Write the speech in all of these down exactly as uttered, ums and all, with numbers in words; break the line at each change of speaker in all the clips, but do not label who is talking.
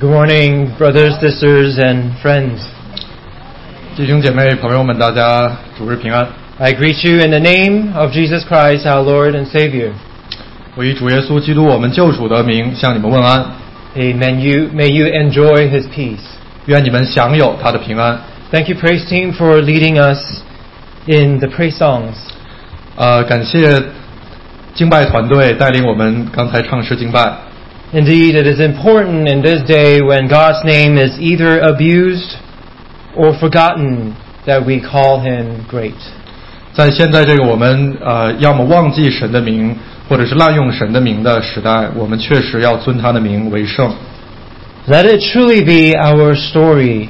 Good morning, brothers, sisters, and friends.
弟兄姐妹、朋友们，大家主日平安。
I greet you in the name of Jesus Christ, our Lord and Savior.
我以主耶稣基督我们救主的名向你们问安。
Amen. You, may you enjoy His peace.
愿你们享有他的平安。
Thank you, praise team, for leading us in the praise songs.
呃，感谢敬拜团队带领我们刚才唱诗敬拜。
Indeed, it is important in this day when God's name is either abused or forgotten that we call Him great.
在现在这个我们呃要么忘记神的名，或者是滥用神的名的时代，我们确实要尊他的名为圣。
Let it truly be our story.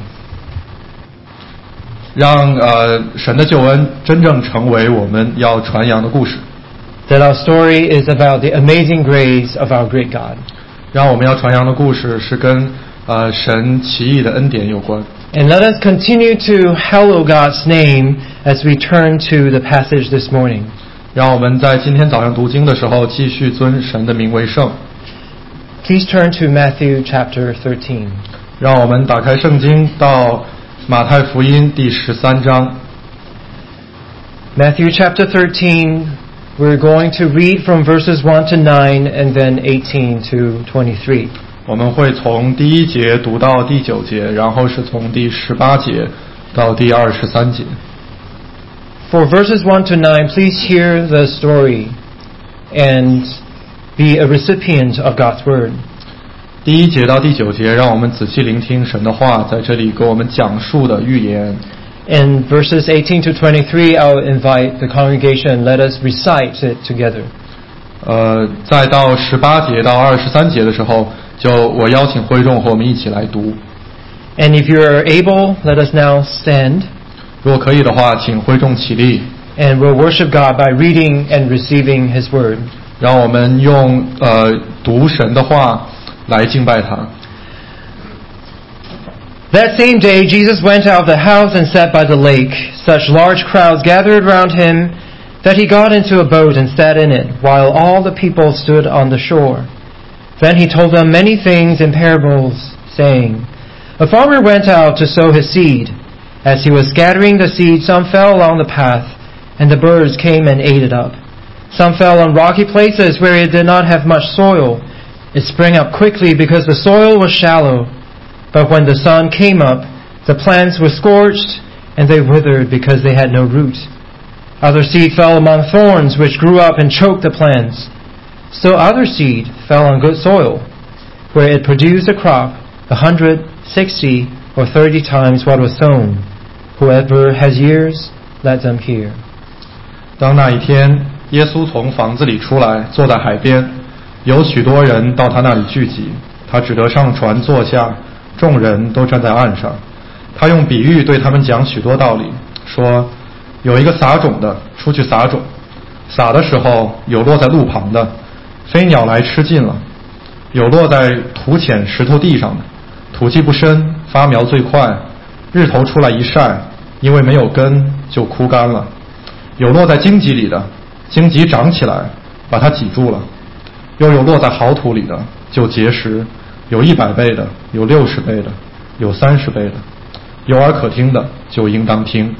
让呃神的救恩真正成为我们要传扬的故事。
That our story is about the amazing grace of our great God.
让我们要传扬的故事是跟呃神奇异的恩典有关。
And let us continue to hallow God's name as we turn to the passage this morning.
让我们在今天早上读经的时候继续尊神的名为圣。
Please turn to Matthew chapter thirteen.
让我们打开圣经到马太福音第十三章。
Matthew chapter thirteen, we're going to read from verses one to nine and then eighteen to twenty-three.
我们会从第一节读到第九节，然后是从第十八节到第二十三节。
For verses one to nine, please hear the story and be a recipient of God's word.
第一节到第九节，让我们仔细聆听神的话，在这里给我们讲述的预言。
In verses eighteen to twenty-three, I'll invite the congregation, let us recite it together.
呃，再到十八节到二十三节的时候，就我邀请会众和我们一起来读。
And if you are able, let us now stand.
如果可以的话，请会众起立。
And we'll worship God by reading and receiving His word.
让我们用呃读神的话来敬拜他。
That same day, Jesus went out of the house and sat by the lake. Such large crowds gathered round him that he got into a boat and sat in it, while all the people stood on the shore. Then he told them many things in parables, saying, A farmer went out to sow his seed. As he was scattering the seed, some fell along the path, and the birds came and ate it up. Some fell on rocky places where it did not have much soil. It sprang up quickly because the soil was shallow. But when the sun came up, the plants were scorched, and they withered because they had no root. Other seed fell among thorns, which grew up and choked the plants. Still other seed fell on good soil, where it produced a crop, a hundred, sixty, or thirty times what was sown. Whoever has ears, let them hear.
当那一天，耶稣从房子里出来，坐在海边，有许多人到他那里聚集，他只得上船坐下。众人都站在岸上，他用比喻对他们讲许多道理，说有一个撒种的出去撒种，撒的时候有落在路旁的，飞鸟来吃尽了；有落在土浅石头地上的，土气不深，发苗最快，日头出来一晒，因为没有根就枯干了；有落在荆棘里的，荆棘长起来把它挤住了；又有落在好土里的，就结实。有一百倍的，有六十倍的，有三十倍的，有耳可听的就应当听。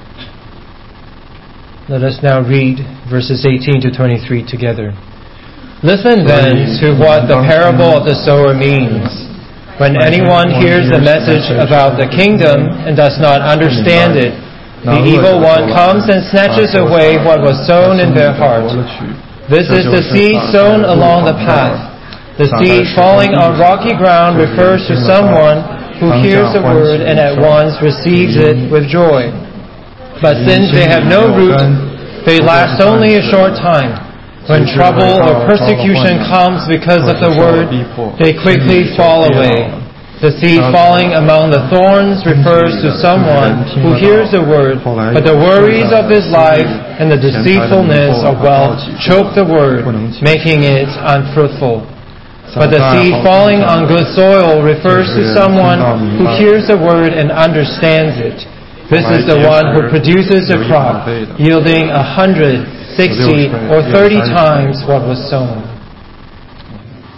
Let us now read verses eighteen to twenty-three together. Listen then to what the parable of the sower means. When anyone hears the message about the kingdom and does not understand it, the evil one comes and snatches away what was sown in their heart. This is the seed sown along the path. The seed falling on rocky ground refers to someone who hears the word and at once receives it with joy. But since they have no root, they last only a short time. When trouble or persecution comes because of the word, they quickly fall away. The seed falling among the thorns refers to someone who hears the word, but the worries of this life and the deceitfulness of wealth choke the word, making it unfruitful. But the seed falling on good soil refers to someone who hears the word and understands it. This is the one who produces a crop, yielding a hundred, sixty, or thirty times what was sown.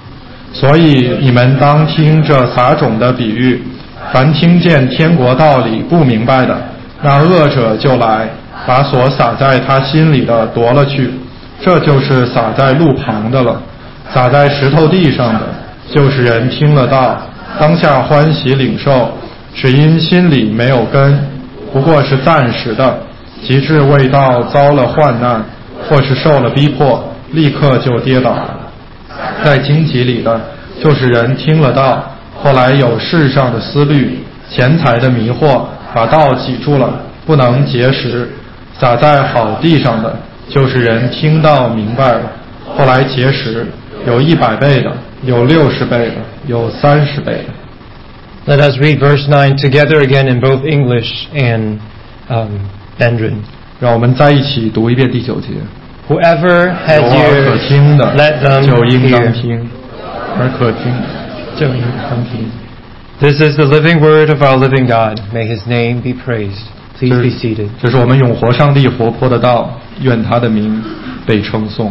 所以你们当听这撒种的比喻，凡听见天国道理不明白的，那恶者就来，把所撒在他心里的夺了去。这就是撒在路旁的了。撒在石头地上的，就是人听了道，当下欢喜领受，只因心里没有根，不过是暂时的，及至为道遭了患难，或是受了逼迫，立刻就跌倒了。在荆棘里的，就是人听了道，后来有世上的思虑、钱财的迷惑，把道挤住了，不能结实。撒在好地上的，就是人听到明白了，后来结实，有一百倍的，有六十倍的，有三十倍的。
Let us read verse nine together again in both English and um, Mandarin.
让我们再一起读一遍第九节。
Whoever has
有耳可
ears,
听的，
let them
就应当
hear.
听；耳可听，就应当听。
This is the living word of our living God. May His name be praised. Please be seated.
这是我们永活上帝活泼的道，愿他的名被称颂。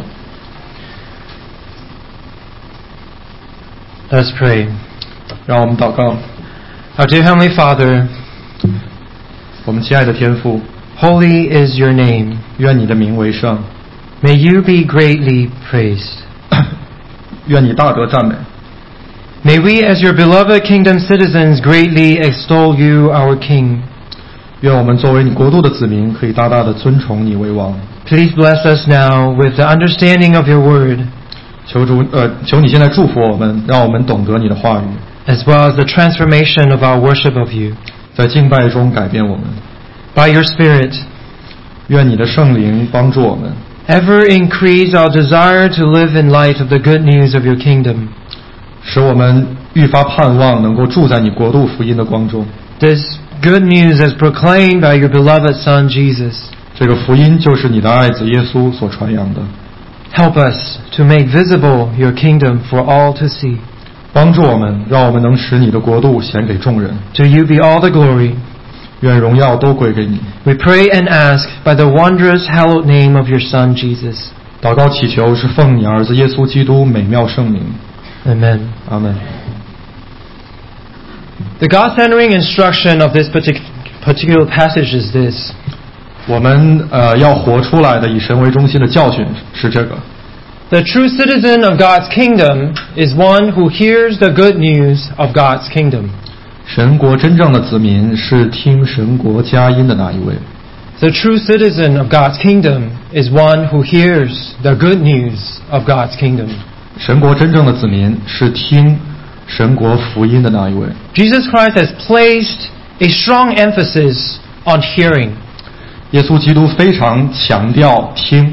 Let's pray.
让我们祷告。
Our dear Heavenly Father,
我们亲爱的天父，
holy is your name.
愿你的名为圣，
May you be greatly praised.
愿你大得赞美。
May we, as your beloved kingdom citizens, greatly extol you, our King.
愿我们作为你国度的子民，可以大大的尊崇你为王。
Please bless us now with the understanding of your word,
求主，呃，求你现在祝福我们，让我们懂得你的话语，
as well as the transformation of our worship of you.
在敬拜中改变我们。
By your Spirit,
愿你的圣灵帮助我们，
ever increase our desire to live in light of the good news of your kingdom.
使我们愈发盼望能够住在你国度福音的光中。
This good news is proclaimed by your beloved Son, Jesus.
这个福音就是你的爱子耶稣所传扬的。
Help us to make visible your kingdom for all to see.
帮助我们，让我们能使你的国度显给众人。
To you be all the glory.
愿荣耀都归给你。
We pray and ask by the wondrous hallowed name of your Son, Jesus.
祷告祈求是奉你儿子耶稣基督美妙圣名。
Amen.
阿门。
The God-centering instruction of this partic- particular passage is this.
我们呃要活出来的以神为中心的教训是这个：
The true citizen of God's kingdom is one who hears the good news of God's kingdom.
神国真正的子民是听神国佳音的那一位。
The true citizen of God's kingdom is one who hears the good news of God's kingdom.
神国真正的子民是听神国福音的那一位。
Jesus Christ has placed a strong emphasis on hearing.
耶稣基督非常强调听，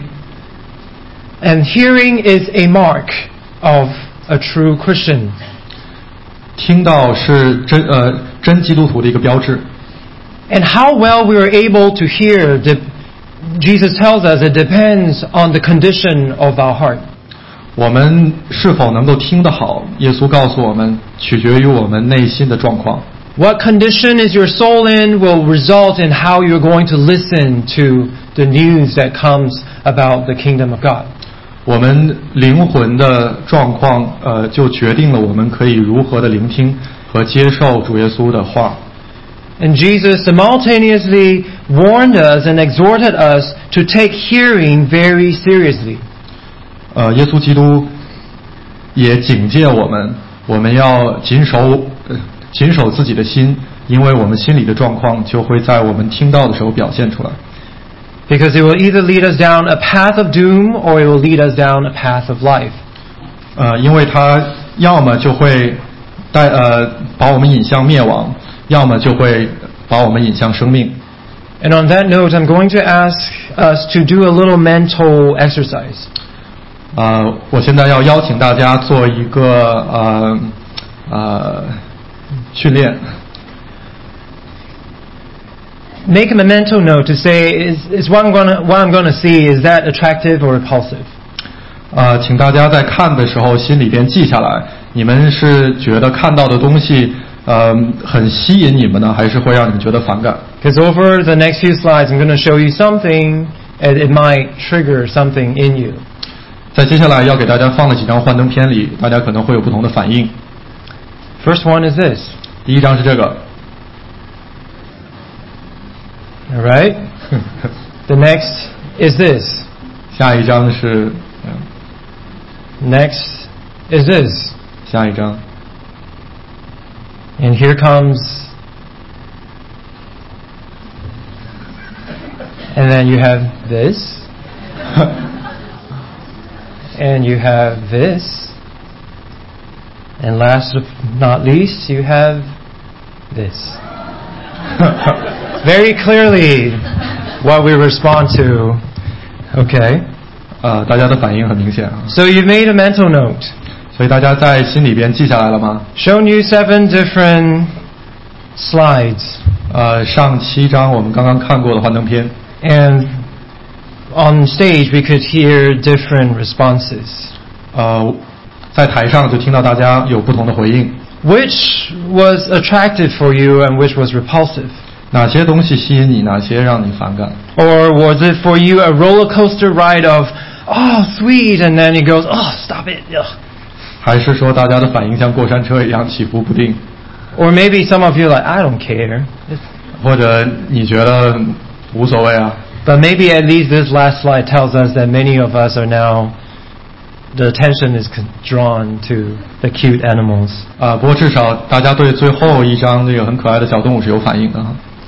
And hearing is a mark of a true Christian.
听到是真呃真基督徒的一个标志。
And how well we are able to hear, de- Jesus tells us it depends on the condition of our heart.
我们是否能够听得好，耶稣告诉我们，取决于我们内心的状况。
What condition is your soul in will result in how you're going to listen to the news that comes about the kingdom of God.
我们灵魂的状况，呃，就决定了我们可以如何的聆听和接受主耶稣的话。
And Jesus simultaneously warned us and exhorted us to take hearing very seriously.
呃，耶稣基督也警戒我们，我们要谨守、呃、谨守自己的心，因为我们心里的状况就会在我们听到的时候表现出来。
Because it will either lead us down a path of doom or it will lead us down a path of life.
呃，因为它要么就会带呃把我们引向灭亡，要么就会把我们引向生命。
And on that note, I'm going to ask us to do a little mental exercise.
呃，我现在要邀请大家做一个呃呃训练。
Make a mental note to say, is, is what I'm going to what I'm going to see, is that attractive or repulsive?
呃，请大家在看的时候心里边记下来，你们是觉得看到的东西呃很吸引你们呢，还是会让你们觉得反感？
Because over the next few slides, I'm going to show you something, and it might trigger something in you.
在接下来要给大家放的几张幻灯片里，大家可能会有不同的反应。
First one is this.
第一张是这个。
All right. The next is this.
下一张是。
Next is this.
下一张。
And here comes. And then you have this. And you have this. And last but not least, you have this. Very clearly what we respond to. Okay.
呃，大家的反应很明显啊。
So you made a mental note.
所以大家在心里边记下来了吗？
Shown you seven different slides.
呃，上七张我们刚刚看过的幻灯片。
And on stage we could hear different responses.
呃，在台上就听到大家有不同的回应。
Which was attractive for you and which was repulsive?
哪些东西吸引你，哪些让你反感？
Or was it for you a roller coaster ride of, oh, sweet, and then it goes, oh, stop it. Ugh.
还是说大家的反应像过山车一样起伏不定？
Or maybe some of you are like, I don't care.
或者你觉得无所谓啊？
But maybe at least this last slide tells us that many of us are now, the attention is drawn to the cute animals.
啊，不过至少大家对最后一张这个很可爱的小动物是有反应的。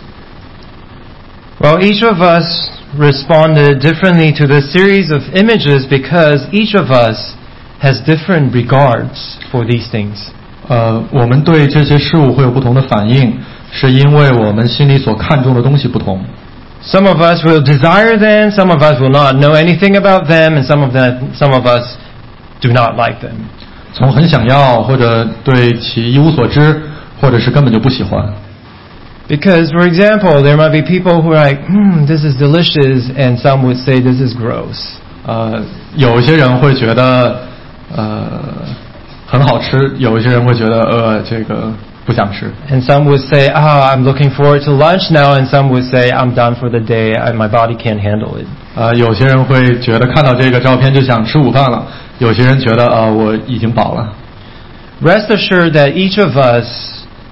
Well, each of us responded differently to this series of images because each of us has different regards for these things.
呃，我们对这些事物会有不同的反应，是因为我们心里所看重的东西不同。
Some of us will desire them, some of us will not know anything about them, and some of them, some of us do not like them.
从很想要，或者对其一无所知，或者是根本就不喜欢。
Because, for example, there might be people who are like, hmm, this is delicious, and some would say this is gross.
呃，有一些人会觉得，呃，很好吃，有一些人会觉得，呃，这个不想吃。
And some would say, ah, I'm looking forward to lunch now, and some would say, I'm done for the day, I, my body can't handle it.
呃，有些人会觉得看到这个照片就想吃午饭了，有些人觉得啊、呃，我已经饱了。
Rest assured that each of us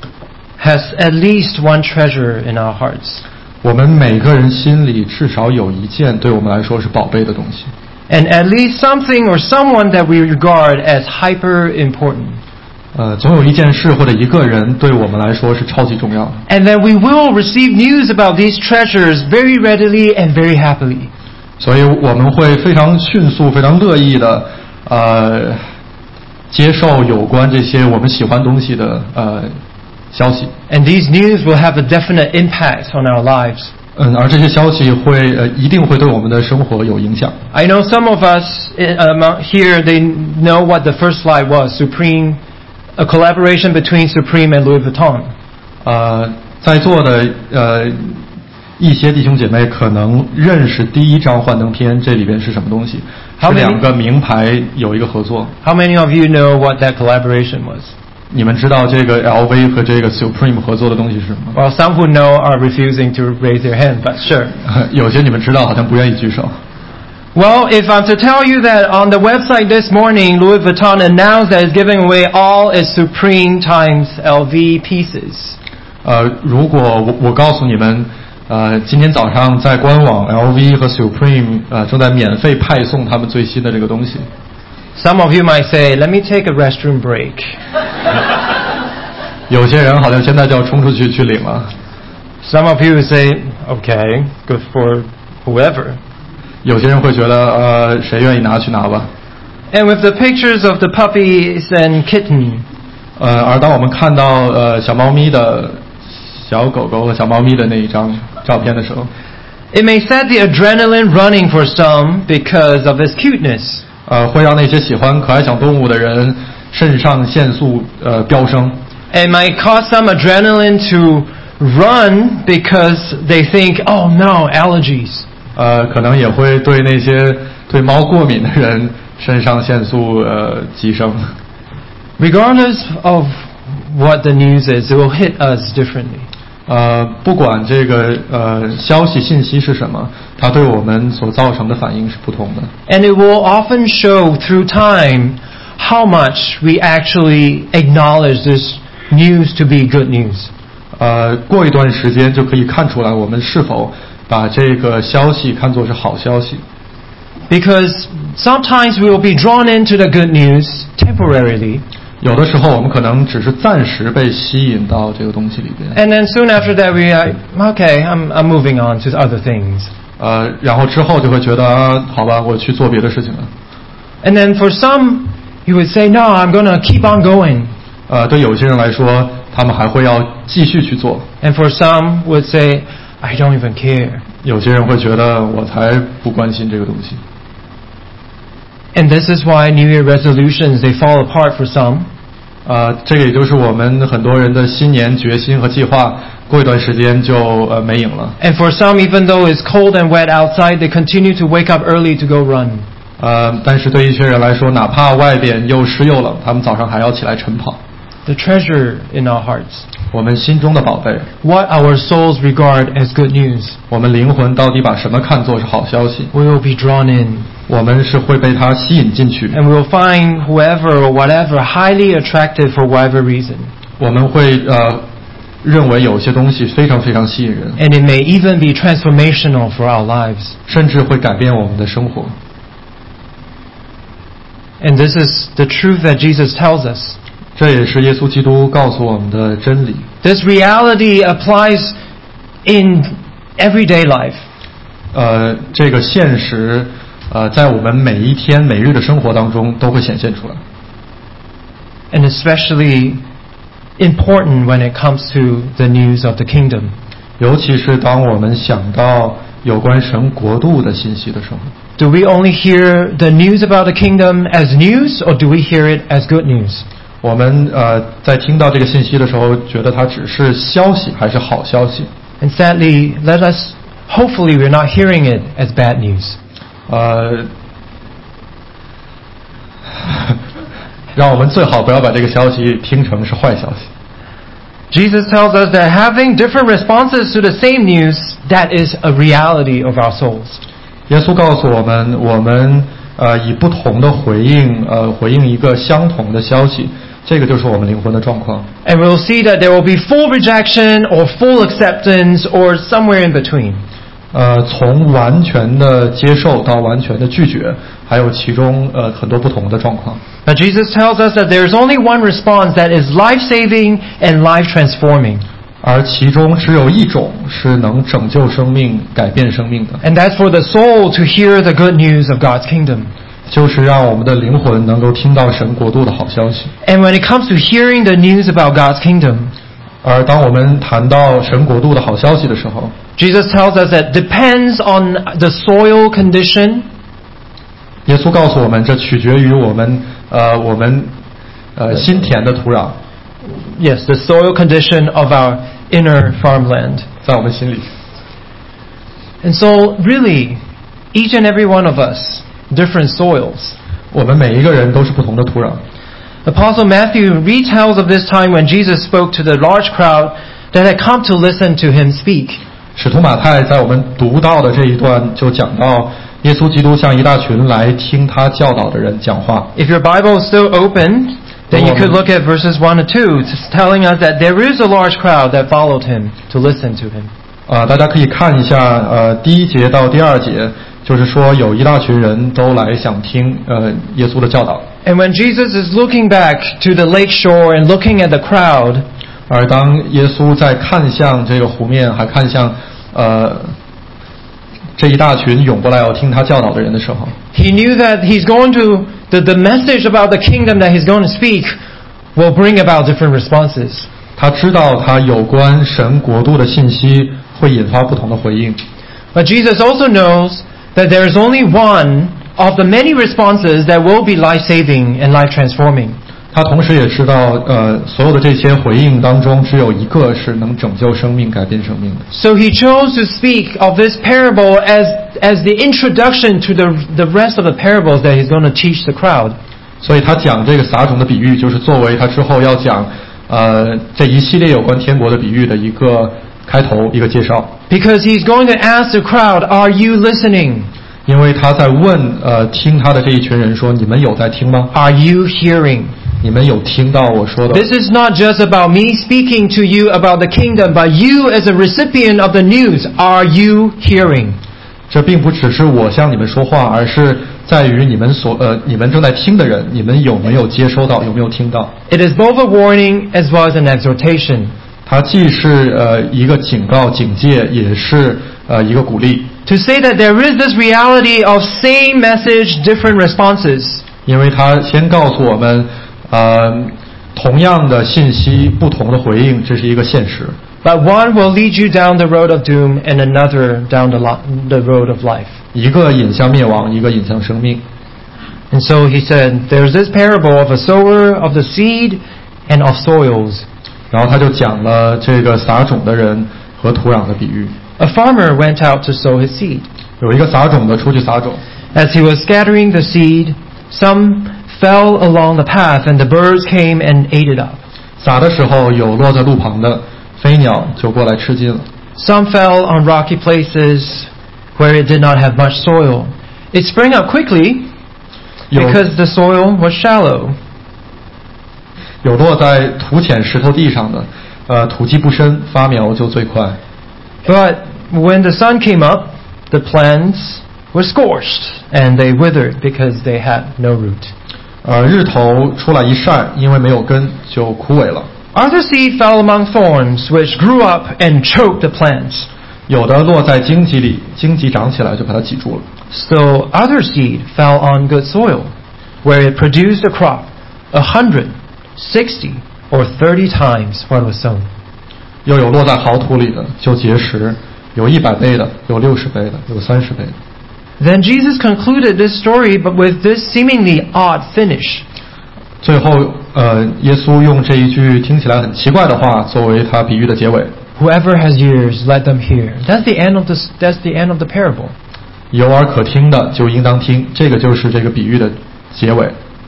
has at least one treasure in our hearts.
我们每个人心里至少有一件对我们来说是宝贝的东西。
And at least something or someone that we regard as hyper important.
呃，总有一件事或者一个人对我们来说是超级重要的。
And then we will receive news about these treasures very readily and very happily.
所以我们会非常迅速、非常乐意的，呃，接受有关这些我们喜欢东西的呃消息。
And these news will have a definite impact on our lives.
嗯，而这些消息会呃一定会对我们的生活有影响。
I know some of us among here, they know what the first slide was, Supreme, a collaboration between Supreme and Louis Vuitton.
呃，在座的呃一些弟兄姐妹可能认识第一张幻灯片，这里边是什么东西？是两个名牌有一个合作。
How many of you know what that collaboration was?
你们知道这个 L V 和这个 Supreme 合作的东西是什么？
Well, some who know are refusing to raise their hand, but sure.
有些你们知道，好像不愿意举手。
Well, if I'm to tell you that on the website this morning, Louis Vuitton announced that it's giving away all its Supreme times L V pieces.
呃，如果我我告诉你们，呃，今天早上在官网 L V 和 Supreme 呃正在免费派送他们最新的这个东西。
Some of you might say, "Let me take a restroom break."
有些人好像现在就要冲出去去领了。
Some of you would say, "Okay, good for whoever."
有些人会觉得，呃，谁愿意拿去拿吧。
And with the pictures of the puppies and kitten,
呃，而当我们看到呃小猫咪的小狗狗和小猫咪的那一张照片的时候，
it may set the adrenaline running for some because of its cuteness.
呃，会让那些喜欢可爱小动物的人肾上腺素呃飙升。
It might cause some adrenaline to run because they think, "Oh no, allergies."
呃，可能也会对那些对猫过敏的人肾上腺素呃激升。
Regardless of what the news is, it will hit us differently.
呃，不管这个呃消息信息是什么，它对我们所造成的反应是不同的。
And it will often show through time how much we actually acknowledge this news to be good news.
呃，过一段时间就可以看出来，我们是否把这个消息看作是好消息。
Because sometimes we will be drawn into the good news temporarily.
有的时候我们可能只是暂时被吸引到这个东西里边。
And then soon after that we are, okay, I'm, I'm moving on to other things.
呃，然后之后就会觉得，啊，好吧，我去做别的事情了。
And then for some, you would say, no, I'm going to keep on going.
呃，对有些人来说，他们还会要继续去做。
And for some would say, I don't even care.
有些人会觉得，我才不关心这个东西。
And this is why New Year resolutions, they fall apart for some.
呃，这个也就是我们很多人的新年决心和计划，过一段时间就呃没影了。
And for some, even though it's cold and wet outside, they continue to wake up early to go run.
呃，但是对一些人来说，哪怕外边又湿又冷，他们早上还要起来晨跑。
The treasure in our hearts.
我们心中的宝贝。
What our souls regard as good news.
我们灵魂到底把什么看作是好消息？
We will be drawn in.
我们是会被它吸引进去。
And we will find whoever or whatever highly attractive for whatever reason.
我们会呃认为有些东西非常非常吸引人。
And it may even be transformational for our lives.
甚至会改变我们的生活。
And this is the truth that Jesus tells us.
这也是耶稣基督告诉我们的真理。
This reality applies in everyday life.
呃，这个现实，呃，在我们每一天每日的生活当中都会显现出来。
And especially important when it comes to the news of the kingdom.
尤其是当我们想到有关神国度的信息的时候。
Do we only hear the news about the kingdom as news, or do we hear it as good news?
我们呃在听到这个信息的时候，觉得它只是消息还是好消息？
And sadly, let us, hopefully we're not hearing it as bad news.
呃，让我们最好不要把这个消息听成是坏消息。
Jesus tells us that having different responses to the same news, that is a reality of our souls.
耶稣告诉我们，我们呃以不同的回应，呃回应一个相同的消息，这个就是我们灵魂的状况。
And we'll see that there will be full rejection or full acceptance or somewhere in between.
呃，从完全的接受到完全的拒绝，还有其中呃很多不同的状况。
Now Jesus tells us that there is only one response that is life-saving and life-transforming.
而其中只有一种是能拯救生命、改变生命的。
And that's for the soul to hear the good news of God's kingdom.
就是让我们的灵魂能够听到神国度的好消息。
And when it comes to hearing the news about God's kingdom,
而当我们谈到神国度的好消息的时候，
Jesus tells us that depends on the soil condition.
耶稣告诉我们，这取决于我们呃我们呃心田的土壤。
Yes, the soil condition of our inner farmland.
在我们心里。
And so, really, each and every one of us, different soils.
我们每一个人都是不同的土壤。
Apostle Matthew retells of this time when Jesus spoke to the large crowd that had come to listen to him speak.
使徒马太在我们读到的这一段就讲到，耶稣基督向一大群来听他教导的人讲话。
If your Bible is still open, then you could look at verses one and two, telling us that there is a large crowd that followed him to listen to him.
啊，大家可以看一下，呃，第一节到第二节，就是说有一大群人都来想听呃耶稣的教导。
And when Jesus is looking back to the lake shore and looking at the crowd,
而当耶稣在看向这个湖面，还看向呃这一大群涌过来要听他教导的人的时候，
he knew that he's going to the, the message about the kingdom that he's going to speak will bring about different responses.
他知道他有关神国度的信息会引发不同的回应。
But Jesus also knows that there is only one of the many responses that will be life-saving and life-transforming.
他同时也知道，呃，所有的这些回应当中，只有一个是能拯救生命、改变生命的。
So he chose to speak of this parable as as the introduction to the the rest of the parables that he's going to teach the crowd.
所以他讲这个撒种的比喻，就是作为他之后要讲，呃，这一系列有关天国的比喻的一个开头一个介绍，
Because he's going to ask the crowd, are you listening?
因为他在问呃听他的这一群人说，你们有在听吗？
Are you hearing?
你们有听到我说的？
This is not just about me speaking to you about the kingdom, but you as a recipient of the news, are you hearing?
这并不只是我向你们说话，而是在于你们所呃你们正在听的人，你们有没有接收到，有没有听到？
It is both a warning as well as an exhortation.
它既是呃一个警告、警戒，也是呃一个鼓励。
To say that there is this reality of same message, different responses.
因为它先告诉我们，呃，同样的信息，不同的回应，这是一个现实。
But one will lead you down the road of doom and another down the, lo- the road of life.
一个引向灭亡，一个引向生命。
And so he said, there's this parable of a sower of the seed and of soils.
然后他就讲了这个撒种的人和土壤的比喻。
A farmer went out to sow his seed.
有一个撒种的出去撒种，
As he was scattering the seed, some fell along the path and the birds came and ate it up.
撒的时候有落在路旁的，飞鸟就过来吃尽了。
Some fell on rocky places where it did not have much soil. It sprang up quickly
有
because the soil was shallow.
有落在土浅石头地上的，呃，土基不深，发苗就最快。
But when the sun came up, the plants were scorched and they withered because they had no root.
呃，日头出来一晒，因为没有根，就枯萎了。
Other seed fell among thorns, which grew up and choked the plants.
有的落在荆棘里，荆棘长起来就把它挤住了。
Still other seed fell on good soil, where it produced a crop, a hundred, sixty, or thirty times what was sown.
又有落在好土里的，就结实，有一百倍的，有六十倍的，有三十倍的。
Then Jesus concluded this story, but with this seemingly odd finish.
最后，呃，耶稣用这一句听起来很奇怪的话作为他比喻的结尾。
Whoever has ears, let them hear. That's the end of the, that's the end of the parable.
有耳可听的就应当听，这个就是这个比喻的结尾。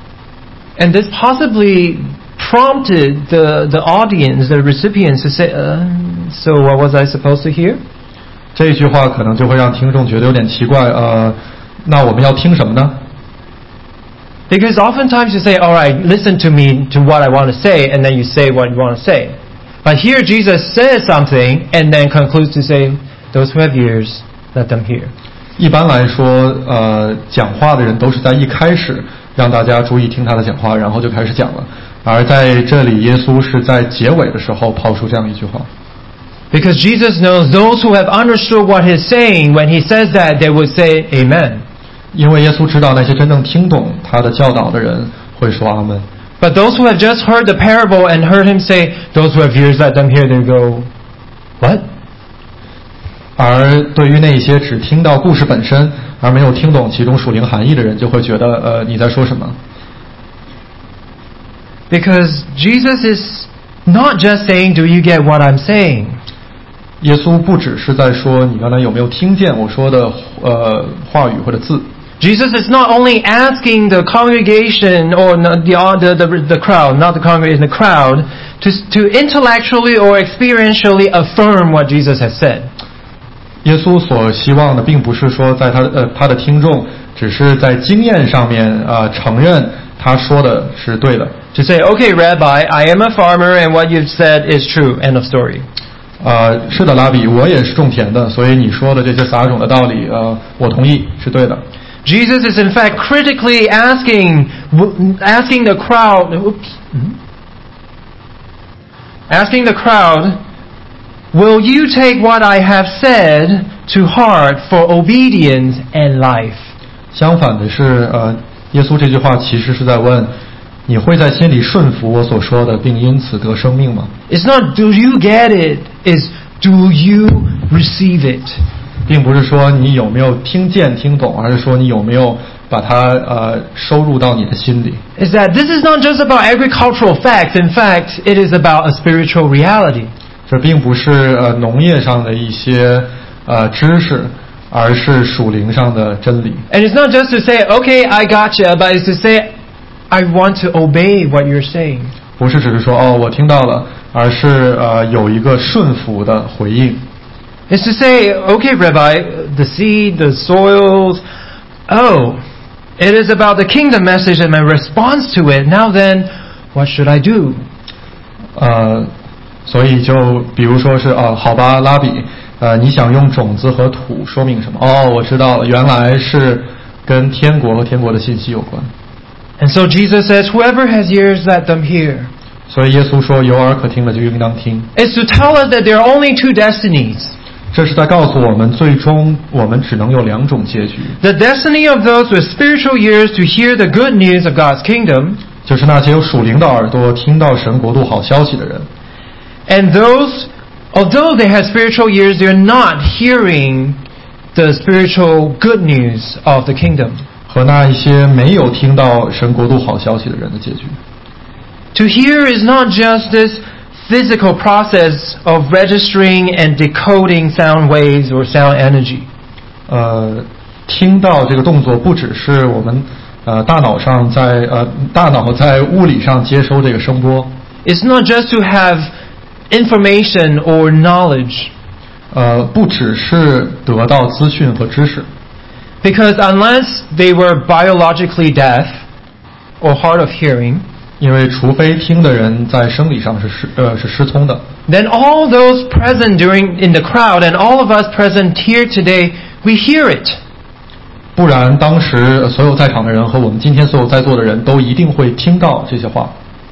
And this possibly prompted the, the audience, the recipients, to say, uh, so what was I supposed to hear?
这一句话可能就会让听众觉得有点奇怪，呃，那我们要听什么呢？
Because oftentimes you say, all right, listen to me to what I want to say, and then you say what you want to say. But here Jesus says something and then concludes to say, those who have ears, let them hear.
一般来说，呃，讲话的人都是在一开始让大家注意听他的讲话，然后就开始讲了。而在这里，耶稣是在结尾的时候抛出这样一句话。
Because Jesus knows those who have understood what he's saying, when he says that, they would say, Amen.
因为耶稣知道那些真正听懂他的教导的人会说阿门。
But those who have just heard the parable and heard him say, those who have ears, let them hear, they go, what?
而对于那些只听到故事本身而没有听懂其中属灵含义的人，就会觉得，呃，你在说什么？
Because Jesus is not just saying, do you get what I'm saying?
耶稣不只是在说你刚才有没有听见我说的呃话语或者字。
Jesus is not only asking the congregation or the, the, the, the crowd, not the congregation, the crowd, to, to intellectually or experientially affirm what Jesus has said.
耶稣所希望的并不是说在他呃他的听众只是在经验上面啊、呃、承认他说的是对的。
To say, okay, Rabbi, I am a farmer and what you've said is true. End of story.
呃，是的，拉比，我也是种田的，所以你说的这些撒种的道理，呃，我同意，是对的。
Jesus is in fact critically asking, asking the crowd, oops, asking the crowd, will you take what I have said to heart for obedience and life?
相反的是，呃，耶稣这句话其实是在问，你会在心里顺服我所说的，并因此得生命吗？
It's not do you get it, it's do you receive it?
并不是说你有没有听见听懂，而是说你有没有把它呃收入到你的心里。
Is that this is not just about agricultural facts. In fact, it is about a spiritual reality.
这并不是呃农业上的一些呃知识，而是属灵上的真理。
And it's not just to say, okay, I gotcha, but it's to say, I want to obey what you're saying.
不是只是说哦，我听到了， 而是呃有一个顺服的回应。
It's to say, okay, Rabbi, the seed, the soils, oh, it is about the kingdom message and my response to it. Now then, what should I do?
呃，所以就比如说是啊，好吧，拉比，呃，你想用种子和土说明什么？哦，我知道了，原来是跟天国和天国的信息有关。
And so Jesus says, whoever has ears, let them hear.
所以耶稣说，有耳可听的就应当听。
It's to tell us that there are only two destinies.
这是在告诉我们，最终我们只能有两种结局。
The destiny of those with spiritual ears to hear the good news of God's kingdom,
就是那些有属灵的耳朵听到神国度好消息的人。
and those, although they have spiritual ears, they're not hearing the spiritual good news of the kingdom.
和那一些没有听到神国度好消息的人的结局。
To hear is not just this physical process of registering and decoding sound waves or sound energy.
呃，听到这个动作不只是我们呃大脑上在呃大脑在物理上接收这个声波。
It's not just to have information or knowledge.
呃，不只是得到资讯和知识。
Because unless they were biologically deaf or hard of hearing,
因为除非听的人在生理上是失呃是失聪的，
then all those present during in the crowd and all of us present here today, we hear it.
不然当时所有在场的人和我们今天所有在座的人都一定会听到这些话。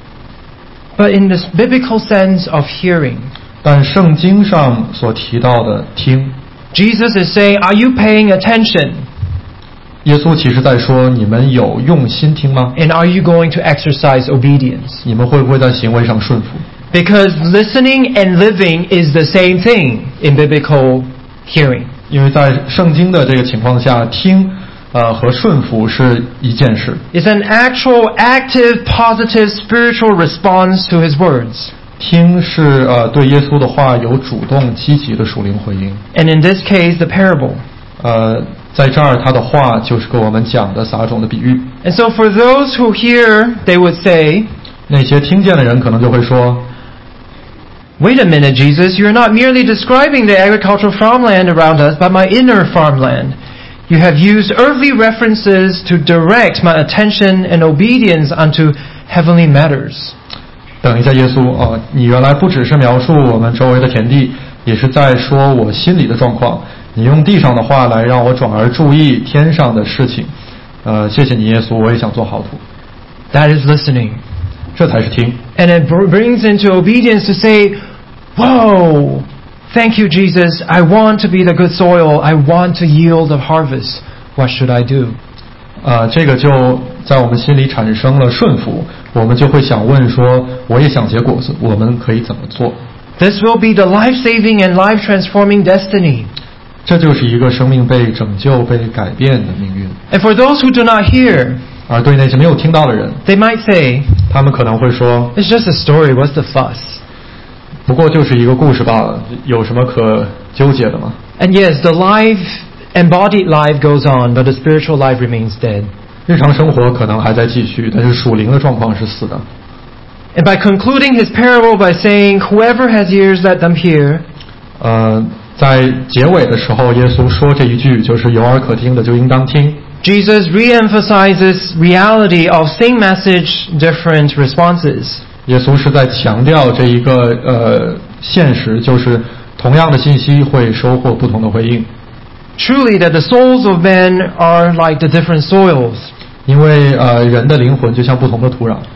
But in this biblical sense of hearing,
但圣经上所提到的听，
Jesus is saying, are you paying attention?
耶稣其实在说，你们有用心听吗？
And are you going to exercise obedience?
你们会不会在行为上顺服？
Because listening and living is the same thing in biblical hearing.
因为在圣经的这个情况下，听呃和顺服是一件事。
It's an actual, active, positive, spiritual response to His words.
听是呃对耶稣的话有主动积极的属灵回应。
And in this case, the parable.
呃，在这儿他的话就是给我们讲的撒种的比喻。
And so for those who hear, they would say,
那些听见的人可能就会说，
wait a minute, Jesus, you're not merely describing the agricultural farmland around us, but my inner farmland. You have used earthly references to direct my attention and obedience unto heavenly matters.
等一下，耶稣啊，你原来不只是描述我们周围的田地，也是在说我心里的状况。你用地上的话来让我转而注意天上的事情。呃，谢谢你，耶稣，我也想做好土。
That is listening.
这才是听。
And it brings into obedience to say, whoa, thank you, Jesus. I want to be the good soil. I want to yield the harvest. What should I do?
啊，这个就在我们心里产生了顺服，我们就会想问说，我也想结果子，我们可以怎么做？
This will be the life-saving and life-transforming destiny.
这就是一个生命被拯救、被改变的命运。
And for those who do not hear,
而对那些没有听到的人，
they might say,
他们可能会说，
it's just a story. What's the fuss?
不过就是一个故事罢了，有什么可纠结的吗？
And yes, the life, embodied life goes on, but the spiritual life remains dead.
日常生活可能还在继续，但是属灵的状况是死的。
And by concluding his parable by saying, whoever has ears, let them hear,
呃，在结尾的时候，耶稣说这一句，就是有耳可听的就应当听。
Jesus re-emphasizes reality of same message, different responses.
耶稣是在强调这一个呃现实，就是同样的信息会收获不同的回应。
Truly that the souls of men are like the different soils.
因为呃人的灵魂就像不同的土壤，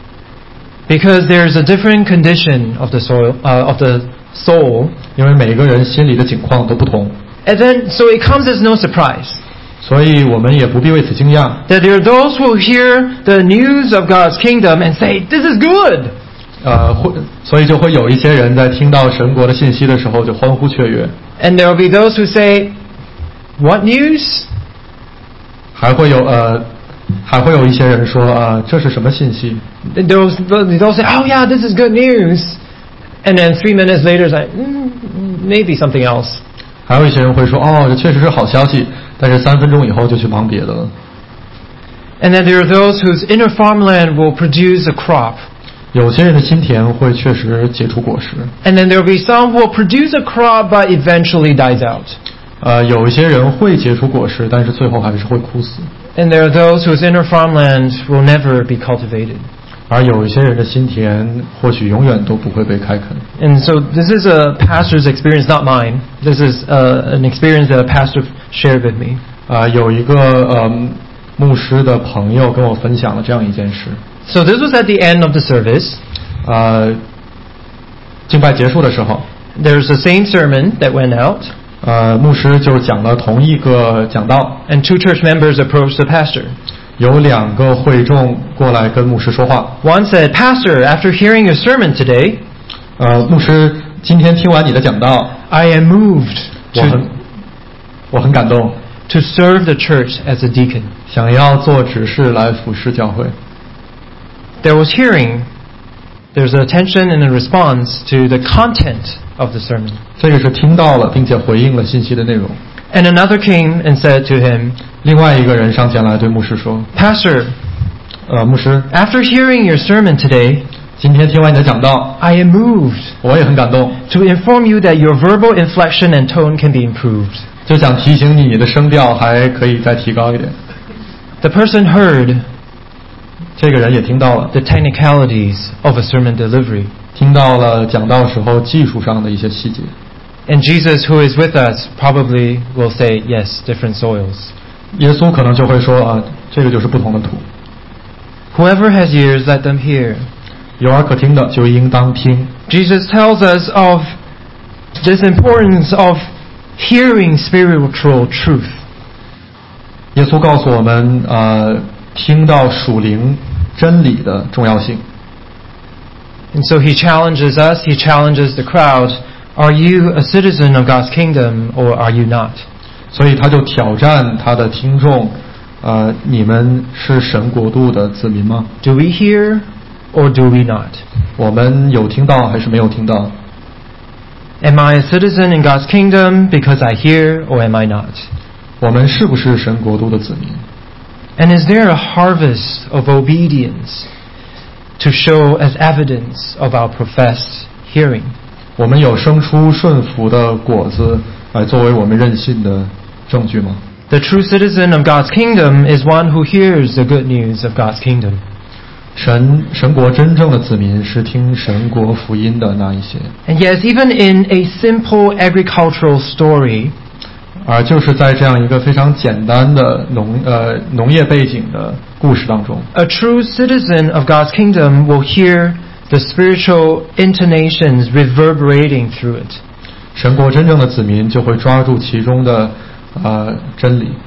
Because there's a different condition of the soil, uh, of the soul.
因为每个人心里的境况都不同，
And then, so it comes as no surprise
所以我们也不必为此惊讶。
that there are those who hear the news of God's kingdom and say, this is good.
呃，会，所以就会有一些人在听到神国的信息的时候就欢呼雀跃，
And there will be those who say, what news?
还会有呃，还会有一些人说啊、呃，这是什么信息？
And those, they'll say, oh yeah, this is good news. And then three minutes later, it's like, mm, maybe something else.
还有一些人会说，哦，这确实是好消息，但是三分钟以后就去忙别的了。
And then there are those whose inner farmland will produce a crop.
有些人的心田会确实结出果实，
And then there will be some who will produce a crop but eventually dies out.
呃，有一些人会结出果实，但是最后还是会枯死。
And there are those whose inner farmland will never be cultivated.
而有一些人的心田或许永远都不会被开垦。
And so this is a pastor's experience, not mine. This is uh, an experience that a pastor shared with me.
啊、呃，有一个呃牧师的朋友跟我分享了这样一件事。
So this was at the end of the service.
呃，敬拜结束的时候
There's the same sermon that went out.
呃，牧师就讲了同一个讲道，
And two church members approached the pastor.
有两个会众过来跟牧师说话。
One said, Pastor, after hearing your sermon today,
呃，牧师，今天听完你的讲道，
I am moved
我很
to,
我很感动，
to serve the church as a deacon.
想要做执事来服侍教会。
There was hearing. There's attention and a response to the content of the sermon.
这个是听到了并且回应了信息的内容。
And another came and said to him,
另外一个人上前来对牧师说
Pastor,
呃，牧师，
after hearing your sermon today,
今天听完你的讲道，
I am moved
我也很感动，
to inform you that your verbal inflection and tone can be improved.
就想提醒你，你的声调还可以再提高一点。
The person heard
这个人也听到了，
the technicalities of a sermon delivery.
听到了讲道时候技术上的一些细节。
And Jesus, who is with us, probably will say, yes, different soils.
耶稣可能就会说啊，这个就是不同的土，
Whoever has ears, let them hear.
有耳可听的就应当听。
Jesus tells us of this importance of hearing spiritual truth.
耶稣告诉我们，呃，听到属灵真理的重要性。
And so he challenges us, he challenges the crowd. Are you a citizen of God's kingdom or are you not?
所以他就挑战他的听众，呃，你们是神国度的子民吗？
Do we hear or do we not?
我们有听到还是没有听到？
Am I a citizen in God's kingdom because I hear or am I not?
我们是不是神国度的子民？
And is there a harvest of obedience to show as evidence of our professed hearing?
我们有生出顺服的果子来作为我们任信的证据吗？
The true citizen of God's kingdom is one who hears the good news of God's kingdom.
神神国真正的子民是听神国福音的那一些，
And yes, even in a simple agricultural story,
而就是在这样一个非常简单的农呃农业背景的故事当中，
a true citizen of God's kingdom will hear the spiritual intonations reverberating through it.
神国真正的子民就会抓住其中的呃真理。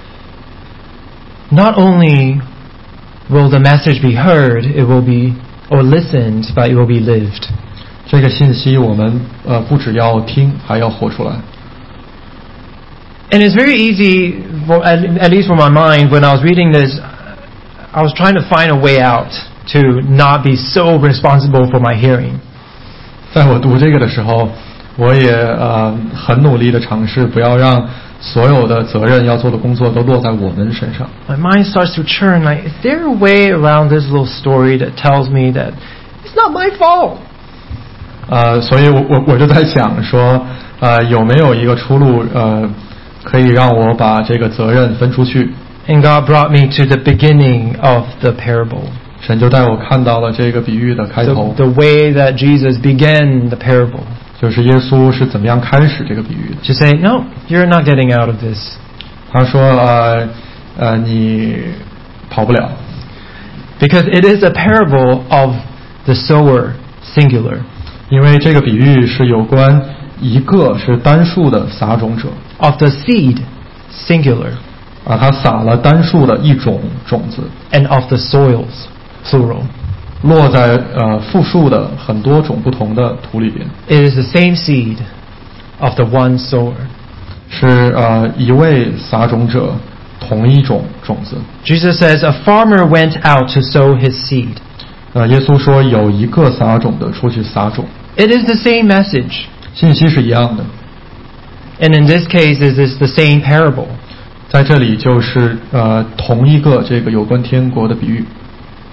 Not only will the message be heard, it will be, or listened, but it will be lived.
这个信息我们呃不只要听，还要活出来。
And it's very easy, for, at, at least for my mind, when I was reading this, I was trying to find a way out to not be so responsible for my hearing.
在我读这个的时候，我也呃很努力的尝试不要让所有的责任要做的工作都落在我们身上。
My mind starts to churn, like, is there a way around this little story that tells me that it's not my fault?
呃，所以我我我就在想说，呃，有没有一个出路，呃，可以让我把这个责任分出去？
And God brought me to the beginning of the parable.
神就带我看到了这个比喻的开
The,
头，
the way that Jesus began the parable.
就是耶稣是怎么样开始这个比喻的。
To say, no, you're not getting out of this.
他说，呃呃，你跑不了，
Because it is a parable of the sower, singular.
因为这个比喻是有关一个是单数的撒种者，
Of the seed, singular.
啊，他撒了单数的一种种子，
And of the soils, plural.
落在呃复数的很多种不同的土里边，
It is the same seed of the one sower.
是呃一位撒种者同一种种子。
Jesus says, a farmer went out to sow his seed.
呃，耶稣说有一个撒种的出去撒种，
It is the same message.
信息是一样的。
And in this case, it is the same parable.
在这里就是呃同一个这个有关天国的比喻。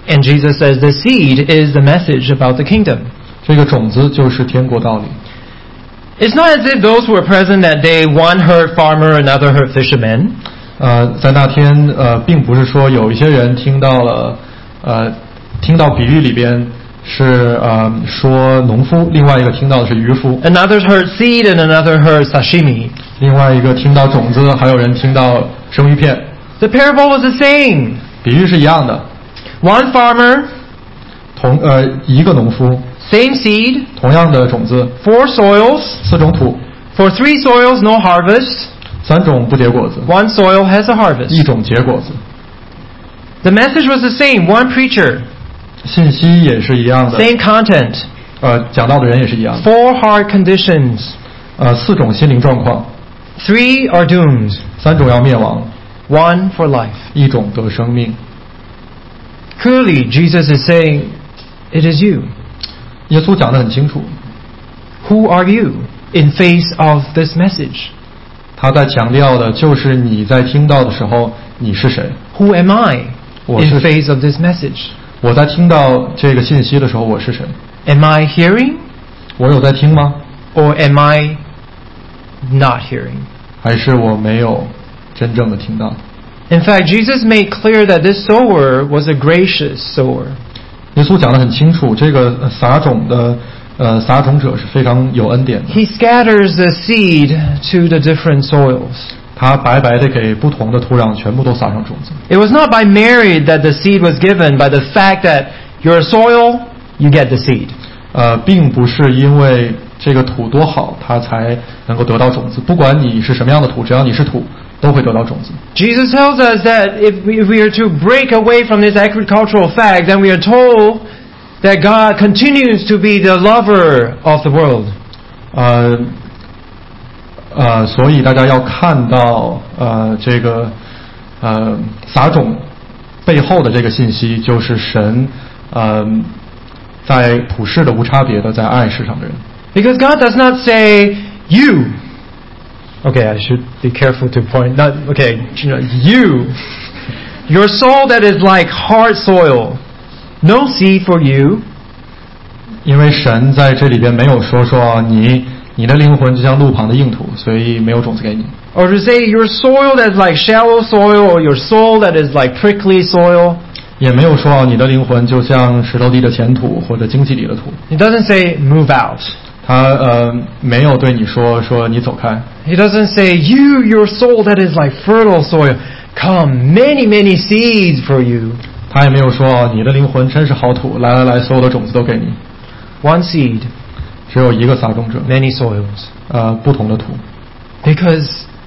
And Jesus says the seed is the message about the kingdom.
这个种子就是天国道理。
It's not as if those who were present that day, one heard farmer, another heard fisherman.
呃，在那天，呃，并不是说有一些人听到了，呃，听到比喻里边是呃说农夫，另外一个听到的是渔夫。
Another heard seed and another heard sashimi.
另外一个听到种子，还有人听到生鱼片。
The parable was the same.
比喻是一样的。
One farmer,
同呃一个农夫。
Same seed,
同样的种子。
Four soils,
四种土。
For three soils, no harvest.
三种不结果子。
One soil has a harvest.
一种结果子。
The message was the same. One preacher.
信息也是一样的。
Same content.
呃，讲到的人也是一样的。
Four hard conditions.
呃，四种心灵状况。
Three are doomed.
三种要灭亡。
One for life.
一种得生命。
Clearly, Jesus is saying, "It is you."
耶稣讲得很清楚。
Who are you in face of this message?
他在强调的就是你在听到的时候你是谁。
Who am I
我是
in face of this message?
我在听到这个信息的时候我是谁。
Am I hearing?
我有在听吗？
Or am I not hearing?
还是我没有真正的听到？
In fact, Jesus made clear that this sower was a gracious sower.
耶稣讲得很清楚，这个撒种的呃撒种者是非常有恩典的。
He scatters the seed to the different soils.
他白白的给不同的土壤全部都撒上种子。
It was not by merit that the seed was given, by the fact that you're a soil, you get the seed.
呃，并不是因为这个土多好，它才能够得到种子。不管你是什么样的土，只要你是土，都会得到种子。
Jesus tells us that if we, if we are to break away from this agricultural fact, then we are told that God continues to be the lover of the world.
呃呃，所以大家要看到呃这个呃撒种背后的这个信息，就是神呃在普世的无差别的在爱世上的人。
Because God does not say, you. Okay, I should be careful to point. Not okay. You, know, you, your soul that is like hard soil, no seed for you.
因为神在这里边没有说说你你的灵魂就像路旁的硬土，所以没有种子给你。
Or to say your soil that is like shallow soil, or your soul that is like prickly soil.
也没有说你的灵魂就像石头地的浅土或者荆棘里的土。
He doesn't say move out.
他呃没有对你说说你走开。
He doesn't say you, your soul that is like fertile soil. Come, many, many seeds for you.
他也没有说你的灵魂真是好土，来来来，所有的种子都给你。
One seed,
只有一个撒种者，
many soils.
呃，不同的土。
Because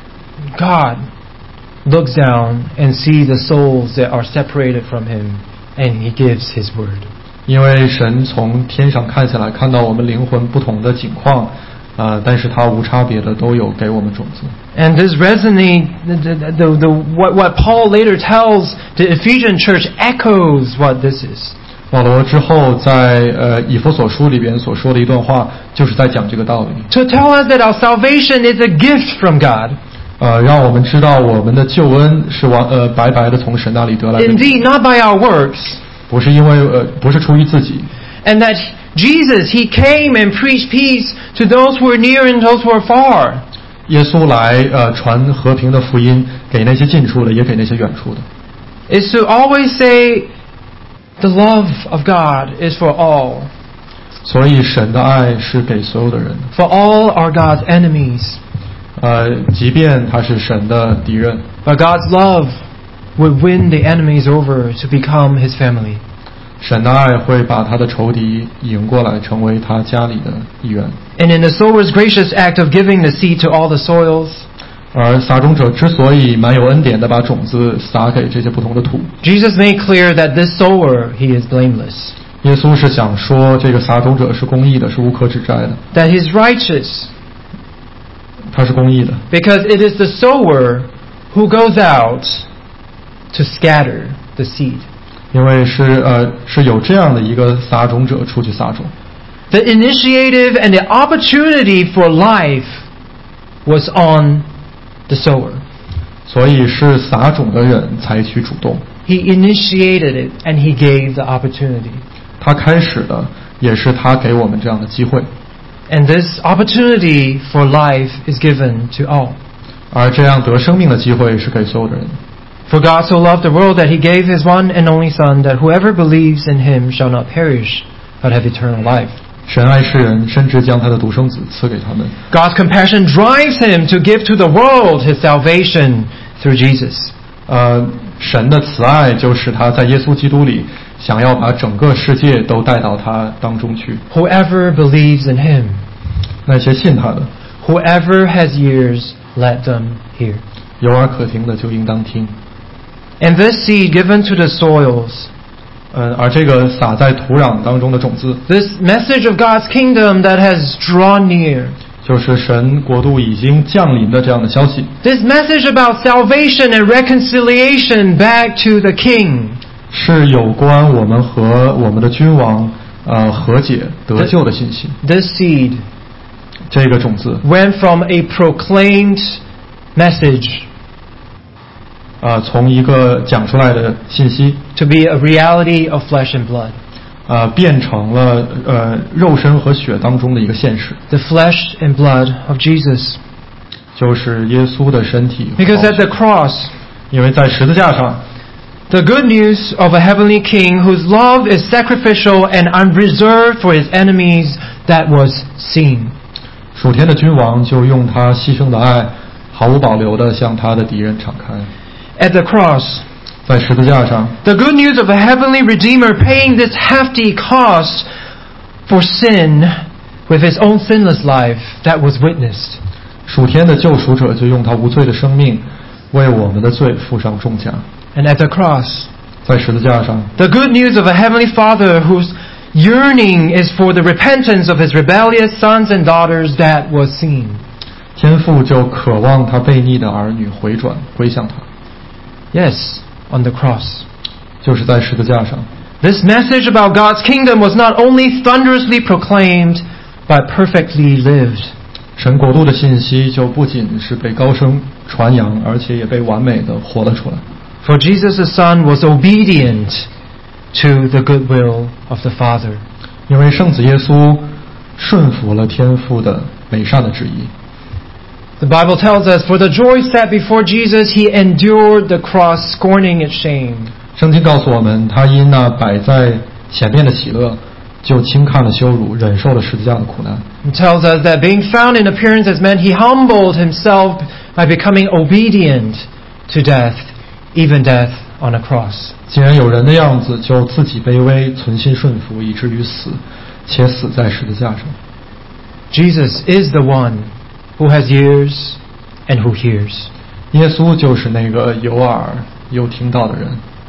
God looks down and sees the souls that are separated from Him, and He gives His word.
因为神从天上看下来，看到我们灵魂不同的境况，呃，但是他无差别的都有给我们种子。
And this resonate, the, the, the, the, what, what Paul later tells the Ephesian church echoes what this is.
保罗之后在呃以弗所书里边所说的一段话，就是在讲这个道理。
To tell us that our salvation is a gift from God.
呃，让我们知道我们的救恩是完呃白白的从神那里得来的，
Indeed, not by our works.
不是因为呃不是出于自己。
And that Jesus, He came and preached peace to those who are near and those who are far.
耶稣来呃传和平的福音，给那些近处的，也给那些远处的。
Is to always say, the love of God is for all.
所以神的爱是给所有的人的，
For all are God's enemies.
呃，即便他是神的敌人，
But God's love would win the enemies over to become His family.
神的爱会把他的仇敌迎过来，成为他家里的一员。
And in the sower's gracious act of giving the seed to all the soils,
而撒种者之所以蛮有恩典的把种子撒给这些不同的土，
Jesus made clear that this sower, he is blameless.
耶稣是想说这个撒种者是公义的，是无可指摘的，
That he's righteous.
他是公义的，
Because it is the sower who goes out to scatter the seed.
因为是呃是有这样的一个撒种者出去撒种。
The initiative and the opportunity for life was on the sower.
所以是撒种的人采取主动。
He initiated it and He gave the opportunity.
他开始的，也是他给我们这样的机会。
And this opportunity for life is given to all.
而这样得生命的机会是给所有的人。
For God so loved the world that He gave His one and only Son, that whoever believes in Him shall not perish, but have eternal life.
神爱世人，甚至将他的独生子赐给他们。
God's compassion drives Him to give to the world His salvation through Jesus.
呃，神的慈爱就使他在耶稣基督里，想要把整个世界都带到他当中去。
Whoever believes in Him,
那些信他的，
whoever has ears, let them hear.
有耳可听的就应当听。
And this seed given to the soils,
呃，而这个撒在土壤当中的种子，
this message of God's kingdom that has drawn near,
就是神国度已经降临的这样的消息。
this message about salvation and reconciliation back to the King,
是有关我们和我们的君王呃和解得救的信息。
this seed
这个种子
went from a proclaimed message
啊、呃，从一个讲出来的信息
to be a reality of flesh and blood.
啊、呃，变成了呃肉身和血当中的一个现实，
The flesh and blood of Jesus.
就是耶稣的身体。
Because at the cross,
因为在十字架上，
the good news of a heavenly King whose love is sacrificial and unreserved for His enemies, that was seen.
属天的君王就用他牺牲的爱，毫无保留地向他的敌人敞开。
At the cross,
在十字架上，
the good news of a heavenly Redeemer paying this hefty cost for sin with His own sinless life, that was witnessed.
属天的救赎者就用他无罪的生命，为我们的罪付上重价。
And at the cross,
在十字架上，
the good news of a heavenly Father whose yearning is for the repentance of His rebellious sons and daughters, that was seen.
天父就渴望他悖逆的儿女回转归向他，
Yes, on the cross.
就是在十字架上。
This message about God's kingdom was not only thunderously proclaimed, but perfectly lived.
神国度的信息就不仅是被高声传扬，而且也被完美的活了出来。
For Jesus the Son was obedient to the good will of the Father.
因为圣子耶稣顺服了天父的美善的旨意。
The Bible tells us, for the joy set before Jesus, He endured the cross, scorning its shame.
圣经告诉我们，他因那摆在前面的喜乐，就轻看了羞辱，忍受了十字架的苦难。
It tells us that being found in appearance as man, He humbled Himself by becoming obedient to death, even death on a cross.
既然有人的样子，就自己卑微，存心顺服，以至于死，且死在十字架上。
Jesus is the one who has ears and who hears.
耶稣就是那个有耳又听到的人。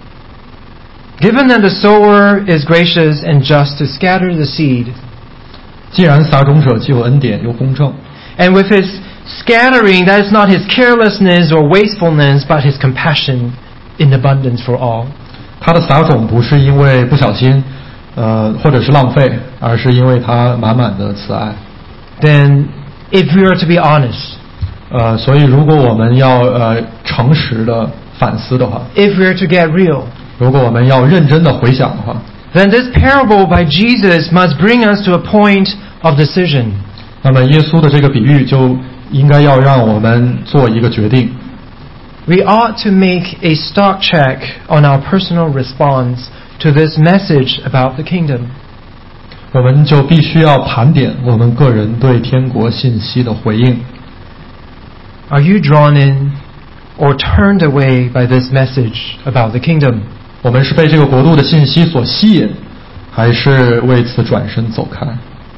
Given that the sower is gracious and just to scatter the seed,
既然撒种者既有恩典又公正，
and with His scattering, that is not His carelessness or wastefulness, but His compassion in abundance for all.
他的撒种不是因为不小心，呃，或者是浪费，而是因为他满满的慈爱。
Then, if we are to be honest,
呃，所以如果我们要呃诚实的反思的话，
if we are to get real,
如果我们要认真的回想的话，
then this parable by Jesus must bring us to a point of decision.
那么耶稣的这个比喻就应该要让我们做一个决定。
We ought to make a stock check on our personal response to this message about the kingdom.
我们就必须要盘点我们个人对天国信息的回应。
Are you drawn in or turned away by this message about the kingdom?
我们是被这个国度的信息所吸引，还是为此转身走开？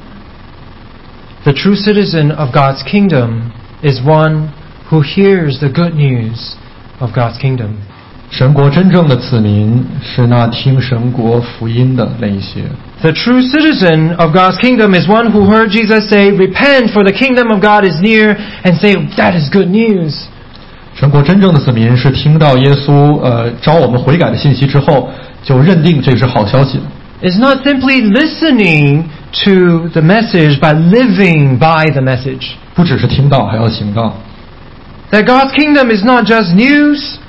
The true citizen of God's kingdom is one who hears the good news of God's kingdom.
神国真正的子民是那听神国福音的那一些。
The true citizen of God's kingdom is one who heard Jesus say, "Repent, for the kingdom of God is near," and say, "That is good news."
神国真正的子民是听到耶稣呃招我们悔改的信息之后，就认定这是好消息。
It's not simply listening to the message, but living by the message.
不只是听到，还要行道。
That God's kingdom is not just news,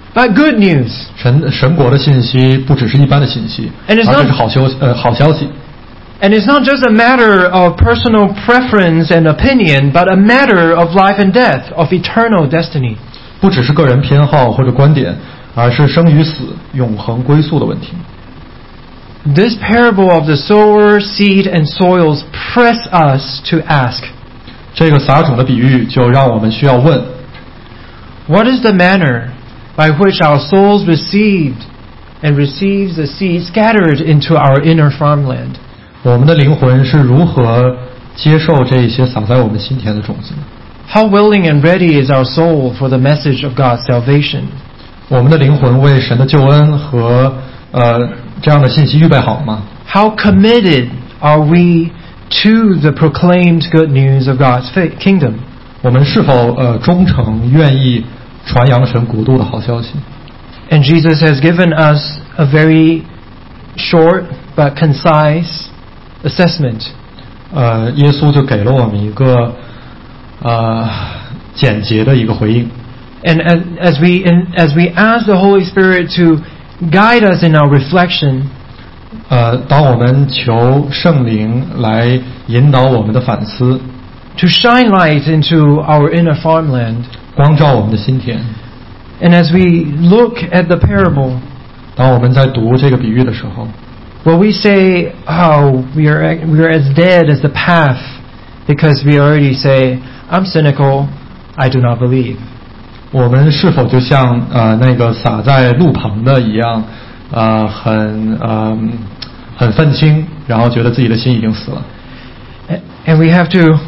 but good news.
神神国的信息不只是一般的信息，
And it's
而这
not-
是好消息呃好消息。
And it's not just a matter of personal preference and opinion, but a matter of life and death, of eternal destiny.
不只是个人偏好或者观点，而是生与死、永恒归宿的问题。
This parable of the sower, seed, and soils press us to ask,
这个撒种的比喻就让我们需要问：
what is the manner by which our souls received and receives the seed scattered into our inner farmland?
我们的灵魂是如何接受这一些撒在我们心田的种子呢？
How willing and ready is our soul for the message of God's salvation?
我们的灵魂为神的救恩和呃这样的信息预备好吗？
How committed are we to the proclaimed good news of God's fa- kingdom?
我们是否呃忠诚愿意传扬神国度的好消息？
And Jesus has given us a very short but concise assessment.
呃，耶稣就给了我们一个呃简洁的一个回应。
And as, as we in, as we ask the Holy Spirit to guide us in our reflection,
呃，当我们求圣灵来引导我们的反思，
to shine light into our inner farmland,
光照我们的心田。
and as we look at the parable,
当我们在读这个比喻的时候，
will we say, "Oh, we are we are as dead as the path," because we already say, "I'm cynical, I do not believe."
我们是否就像呃那个撒在路旁的一样，呃很呃很愤青，然后觉得自己的心已经死了？
And we have to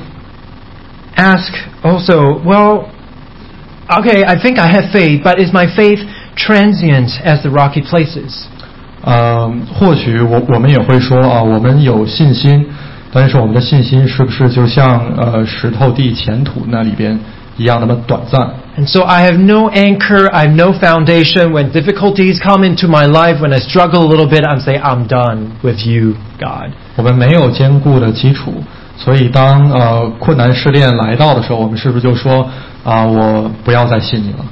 ask also, well, okay, I think I have faith, but is my faith transient as the rocky places?
呃，或许我我们也会说啊，我们有信心，但是我们的信心是不是就像呃石头地浅土那里边一样那么短暂？
And so I have no anchor, I have no foundation. When difficulties come into my life, when I struggle a little bit, I'm saying, I'm done with you, God.
我们没有坚固的基础，所以当呃困难试炼来到的时候，我们是不是就说啊，我不要再信你了？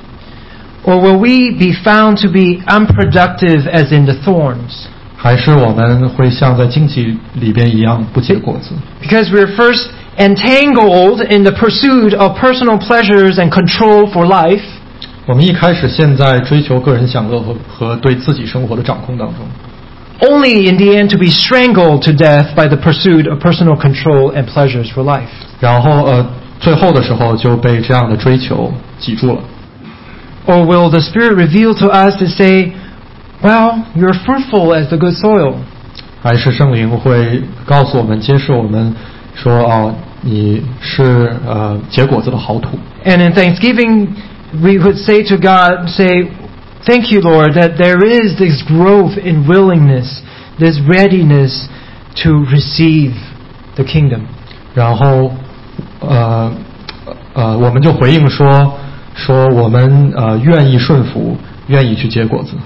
Or will we be found to be unproductive as in the thorns?
还是我们会像在荆棘里边一样不结果子？
Because we're first entangled in the pursuit of personal pleasures and control for life,
我们一开始现在追求个人享乐和和对自己生活的掌控当中，
only in the end to be strangled to death by the pursuit of personal control and pleasures for life.
然后呃最后的时候就被这样的追求挤住了。
Or will the Spirit reveal to us to say, well, you're fruitful as the good soil.
还是圣灵会告诉我们、揭示我们说哦，你是呃结果子的好土。
And in thanksgiving, we would say to God, say, thank you, Lord, that there is this growth in willingness, this readiness to receive the kingdom.
然后呃呃，我们就回应说说我们呃愿意顺服，愿意去结果子。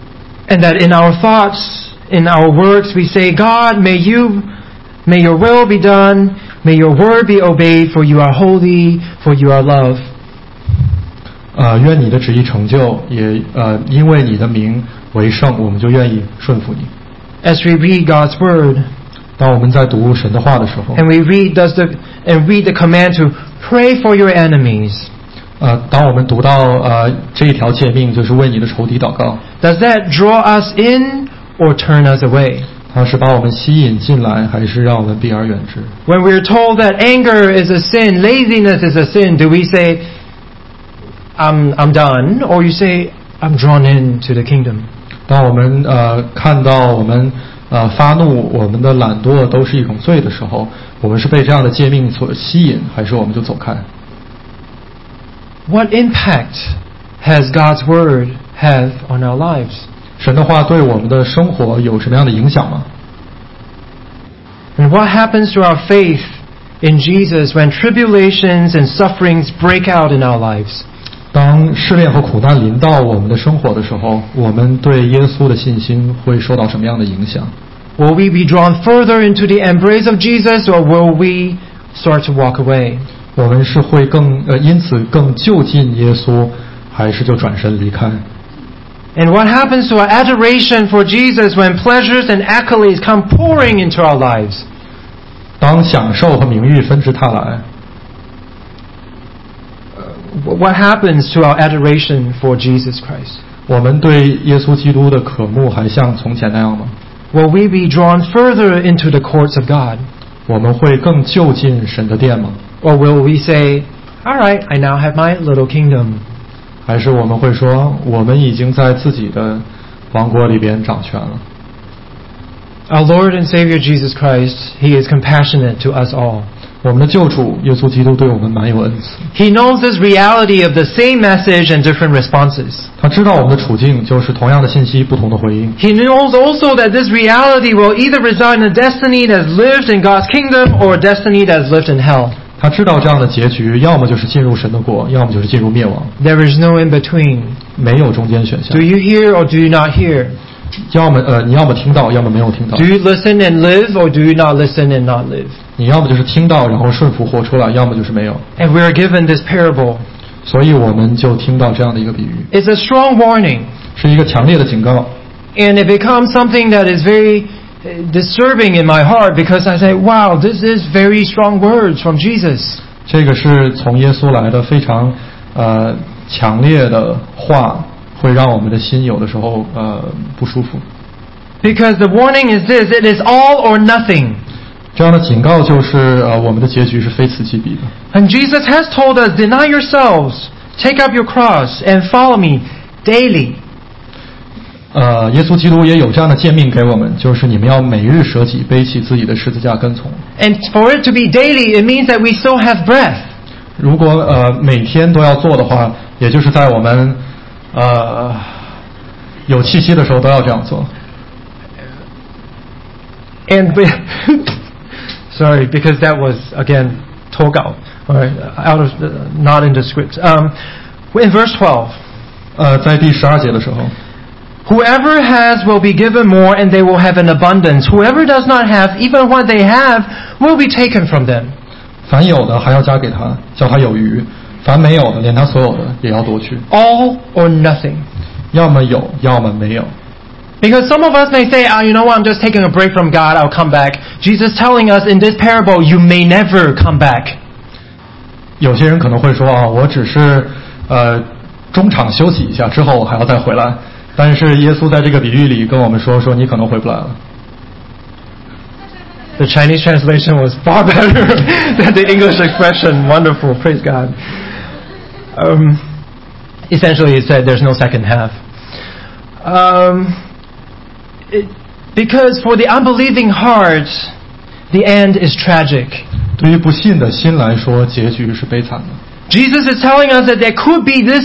And that in our thoughts, in our works, we say, God, may you, may your will be done, may your word be obeyed, for you are holy, for you are love.
呃，愿你的旨意成就，也呃因为你的名为圣，我们就愿意顺服你。
As we read God's word,
当我们在读神的话的时候，
and we read does the and read the command to pray for your enemies,
呃，当我们读到呃这一条诫命，就是为你的仇敌祷告，
does that draw us in or turn us away?
它是把我们吸引进来，还是让我们避而远之？
When we're told that anger is a sin, laziness is a sin, do we say, I'm, I'm done? Or you say, I'm drawn into the kingdom?
当我们呃看到我们呃发怒，我们的懒惰都是一种罪的时候，我们是被这样的诫命所吸引，还是我们就走开？
What impact has God's word have on our lives?
神的话对我们的生活有什么样的影响吗？
And what happens to our faith in Jesus when tribulations and sufferings break out in our lives?
当试炼和苦难临到我们的生活的时候，我们对耶稣的信心会受到什么样的影响？
Will we be drawn further into the embrace of Jesus, or will we start to walk away?
我们是会更呃因此更就近耶稣，还是就转身离开？
And what happens to our adoration for Jesus when pleasures and accolades come pouring into our lives?
当享受和名誉纷至沓来，
What happens to our adoration for Jesus Christ?
我们对耶稣基督的渴慕还像从前那样吗？
Will we be drawn further into the courts of God?
我们会更就近神的殿吗？
Or will we say, all right, I now have my little kingdom?
还是我们会说，我们已经在自己的王国里边掌权了？
Our Lord and Savior Jesus Christ, He is compassionate to us all.
我们的救主耶稣基督对我们蛮有恩慈，
He knows this reality of the same message and different responses.
他知道我们的处境就是同样的信息，不同的回应。
He knows also that this reality will either result in a destiny that's lived in God's kingdom or a destiny that's lived in hell.
他知道这样的结局，要么就是进入神的国，要么就是进入灭亡，
There is no in between.
没有中间选项
Do。you hear or do you not hear?
要么呃，你要么听到，要么没有听到
Do。you listen and live or do you not listen and not live?
你要么就是听到，然后顺服活出来，要么就是没有。
And we are given this parable.
所以我们就听到这样的一个比喻，
It's a strong warning.
是一个强烈的警告。
And it becomes something that is very uh, disturbing in my heart because I say, wow, this is very strong words from Jesus.
这个是从耶稣来的非常呃强烈的话，会让我们的心有的时候呃不舒服。
Because the warning is this, it is all or nothing.
这样的警告就是呃我们的结局是非此即彼的。
And Jesus has told us, deny yourselves, take up your cross, and follow me daily.
呃，耶稣基督也有这样的诫命给我们，就是你们要每日舍己，背起自己的十字架跟从。
And for it to be daily, it means that we still have breath.
如果呃每天都要做的话，也就是在我们呃有气息的时候都要这样做。
And we, sorry, because that was again togal, or out of the, not in the script. Um, in verse twelve,
呃，在第十二节的时候，
whoever has will be given more, and they will have an abundance. Whoever does not have, even what they have, will be taken from them.
凡有的还要加给他，叫他有余；凡没有的，连他所有的也要夺去。
All or nothing.
要么有，要么没有。
Because some of us may say, oh, you know what, I'm just taking a break from God, I'll come back. Jesus telling us in this parable, you may never come back.
有些人可能会说啊，我只是呃中场休息一下，之后还要再回来。但是耶稣在这个比喻里跟我们说，说你可能回不来了。
The Chinese translation was far better than the English expression. Wonderful, praise God. Um, essentially, it said there's no second half. Um, it, because for the unbelieving heart, the end is tragic.
对于不信的心来说，结局是悲惨的。
Jesus is telling us that there could be this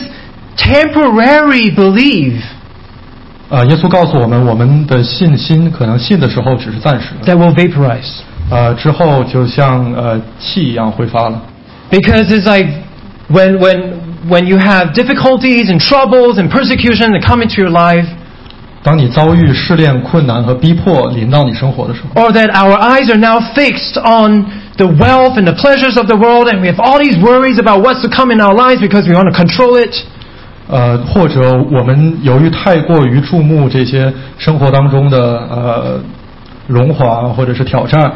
temporary belief
呃，耶稣告诉我们，我们的信心可能信的时候只是暂时的，
that will vaporize.
呃，之后就像呃气一样挥发了。
Because it's like when when when you have difficulties and troubles and persecution that come into your life,
当你遭遇试炼、困难和逼迫临到你生活的时候，
or that our eyes are now fixed on the wealth and the pleasures of the world, and we have all these worries about what's to come in our lives because we want to control it.
呃，或者我们由于太过于注目这些生活当中的呃荣华或者是挑战，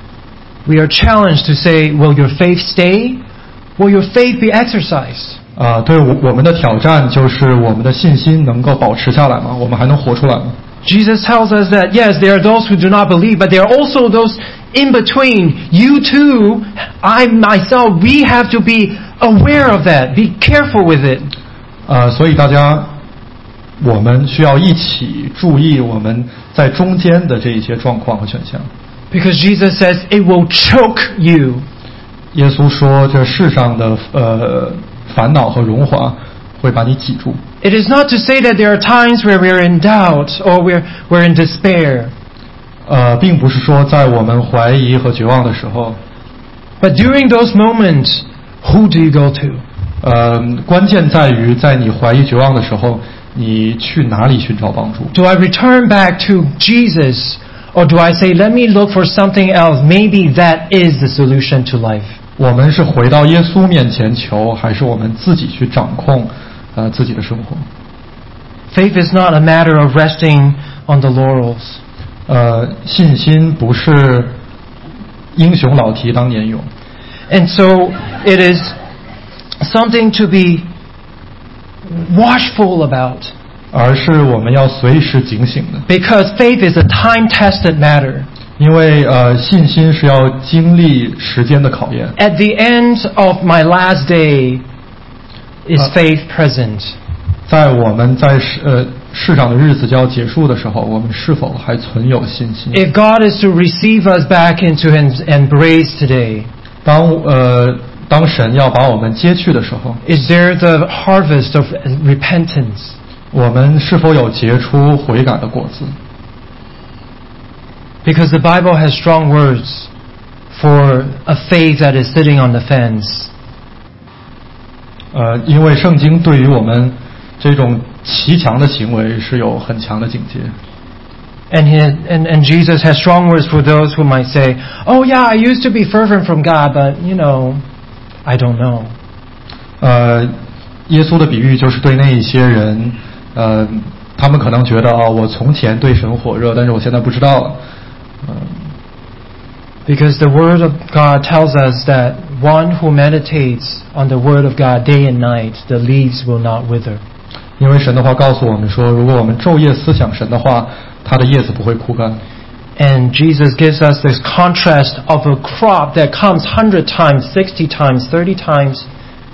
We are challenged to say, will your faith stay? Will your faith be exercised?
啊、对我我们的挑战就是我们的信心能够保持下来吗？我们还能活出来吗？
Jesus tells us that, yes, there are those who do not believe, but there are also those in between. You too, I myself, we have to be aware of that. Be careful with it.
呃，所以大家，我们需要一起注意我们在中间的这一些状况和选项。
Because Jesus says it will choke you.
耶稣说，这世上的呃烦恼和荣华会把你挤住。
It is not to say that there are times where we're in doubt or we're, we're in despair.
呃，并不是说在我们怀疑和绝望的时候，
But during those moments, who do you go to?
呃，关键在于在你怀疑绝望的时候，你去哪里寻找帮助？
Do I return back to Jesus, or do I say, let me look for something else? Maybe that is the solution to life.
我们是回到耶稣面前求，还是我们自己去掌控呃自己的生活？
Faith is not a matter of resting on the laurels.
呃，信心不是英雄老提当年勇。
And so it is something to be watchful about.
而是我们要随时警醒的。
Because faith is a time-tested matter.
因为呃，信心是要经历时间的考验。
At the end of my last day, is faith present?
在我们在世呃世上的日子就要结束的时候，我们是否还存有信心
If God is to receive us back into His embrace today,
当呃当神要把我们接去的时候，
is there the harvest of repentance?
我们是否有结出悔改的果子？
Because the Bible has strong words for a faith that is sitting on the fence.
呃，因为圣经对于我们这种骑墙的行为是有很强的警戒。
And, he, and, and Jesus has strong words for those who might say, oh yeah, I used to be fervent from God, but, you know, I don't know.
呃，耶稣的比喻就是对那一些人，呃，他们可能觉得啊、哦，我从前对神火热，但是我现在不知道了。呃
Because the Word of God tells us that one who meditates on the Word of God day and night, the leaves will not wither.
因为神的话告诉我们说，如果我们昼夜思想神的话，它的叶子不会枯干。
And Jesus gives us this contrast of a crop that comes hundred times, sixty times, thirty times,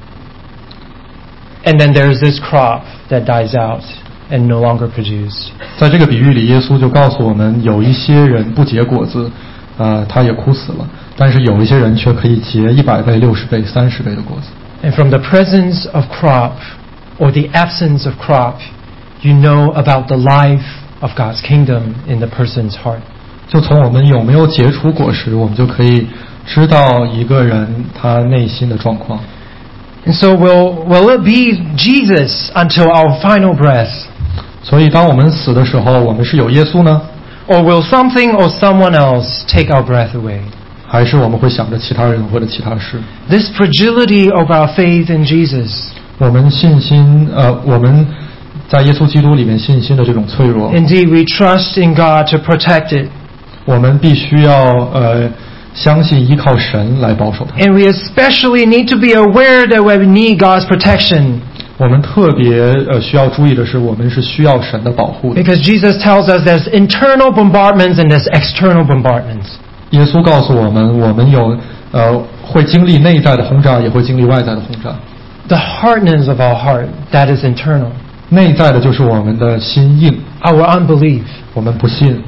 and then there's this crop that dies out and no longer produced.
在这个比喻里，耶稣就告诉我们，有一些人不结果子，呃，他也枯死了；但是有一些人却可以结一百倍、六十倍、三十倍的果子。
And from the presence of crop, or the absence of crop, you know about the life of God's kingdom in the person's heart.
就从我们有没有结出果实，我们就可以知道一个人他内心的状况。
And so will, will it be Jesus until our final breath?
所以当我们死的时候，我们是有耶稣呢，
Or will something or someone else take our breath away?
还是我们会想着其他人或者其他事？
This fragility of our faith in Jesus.
我们信心，呃，我们在耶稣基督里面信心的这种脆弱，
Indeed, we trust in God to protect it.
我们必须要呃相信依靠神来保守它。
And we especially need to be aware that we need God's protection.
我们特别呃需要注意的是，我们是需要神的保护的。
Because Jesus tells us there's internal bombardments and there's external bombardments.
耶稣告诉我们，我们有呃会经历内在的轰炸，也会经历外在的轰炸。
The hardness of our heart, that is internal.
内在的就是我们的心硬，
Our unbelief.
我们不信。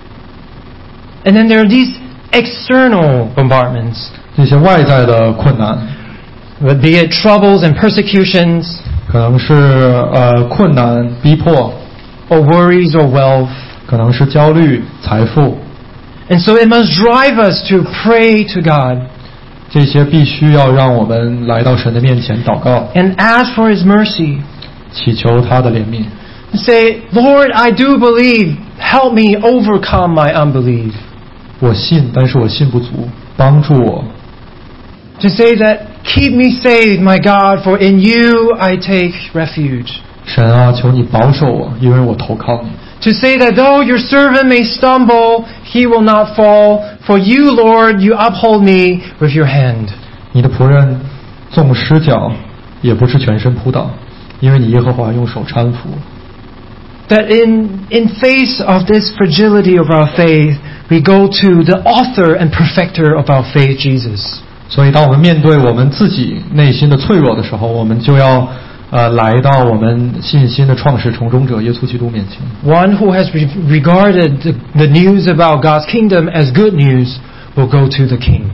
And then there are these external bombardments.
这些外在的困难，
Be it troubles and persecutions,
可能是呃困难、逼迫，
or worries or wealth.
可能是焦虑、财富。
And so it must drive us to pray to God
这些必须要让我们来到神的面前祷告，
and ask for His mercy.
祈求他的怜悯。
And say, Lord, I do believe. Help me overcome my unbelief.
我信，但是我信不足，帮助我。
To say that, keep me saved, my God, for in you I take refuge.
神啊，求你保守我，因为我投靠你。
To say that though your servant may stumble, he will not fall. For you, Lord, you uphold me with your hand.
你的仆人纵失脚，也不是全身扑倒，因为你耶和华用手搀扶。
That in, in face of this fragility of our faith, we go to the author and perfecter of our faith, Jesus.
所以，当我们面对我们自己内心的脆弱的时候，我们就要呃来到我们信心的创始成终者耶稣基督面前。
One who has re- regarded the, the news about God's kingdom as good news will go to the king.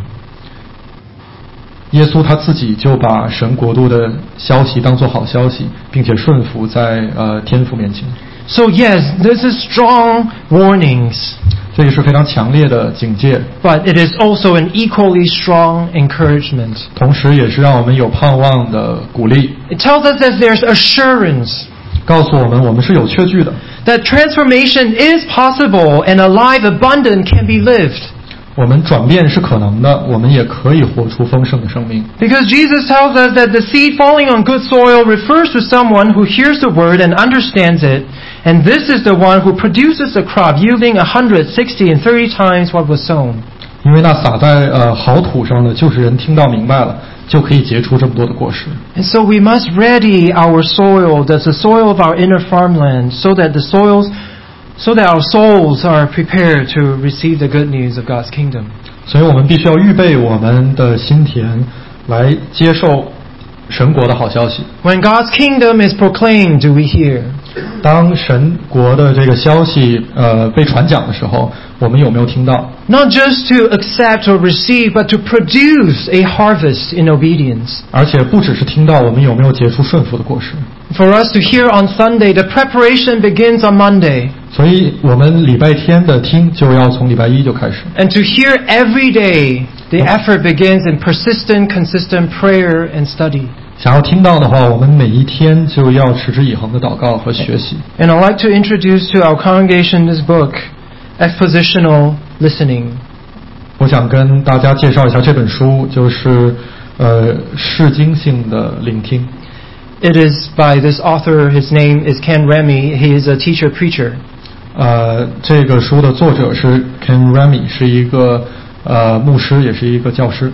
耶稣他自己就把神国度的消息当作好消息，并且顺服在呃天父面前。
So yes, this is strong warnings,
这也是非常强烈的警戒，
but it is also an equally strong encouragement.
同时也是让我们有盼望的鼓励，
It tells us that there's assurance
告诉我们我们是有确据的，
that transformation is possible and a life abundant can be lived.
我们转变是可能的，我们也可以活出丰盛的生命。
Because Jesus tells us that the seed falling on good soil refers to someone who hears the word and understands it, and this is the one who produces a crop yielding a hundred, sixty, and thirty times what was sown.
因为那撒在呃好土上的，就是人听到明白了，就可以结出这么多的果实。
And so we must ready our soil, that's the soil of our inner farmland, so that the soils So that our souls are prepared to receive the good news of God's kingdom.
所以我们必须要预备我们的心田，来接受神国的好消息。
When God's kingdom is proclaimed, do we hear?
当神国的这个消息呃被传讲的时候，我们有没有听到？
Not just to accept or receive, but to produce a harvest in obedience.
而且不只是听到，我们有没有结出顺服的果实？
For us to hear on Sunday, the preparation begins on Monday.
所以我们礼拜天的听就要从礼拜一就开始。
And to hear every day, the effort begins in persistent, consistent prayer and study.
想要听到的话，我们每一天就要持之以恒的祷告和学习。
And I'd like to introduce to our congregation this book, Expositional Listening.
我想跟大家介绍一下这本书，就是呃释经性的聆听。
It is by this author, his name is Ken Remy, he is a teacher preacher.
呃，这个书的作者是 Ken Remy， 是一个呃牧师，也是一个教师。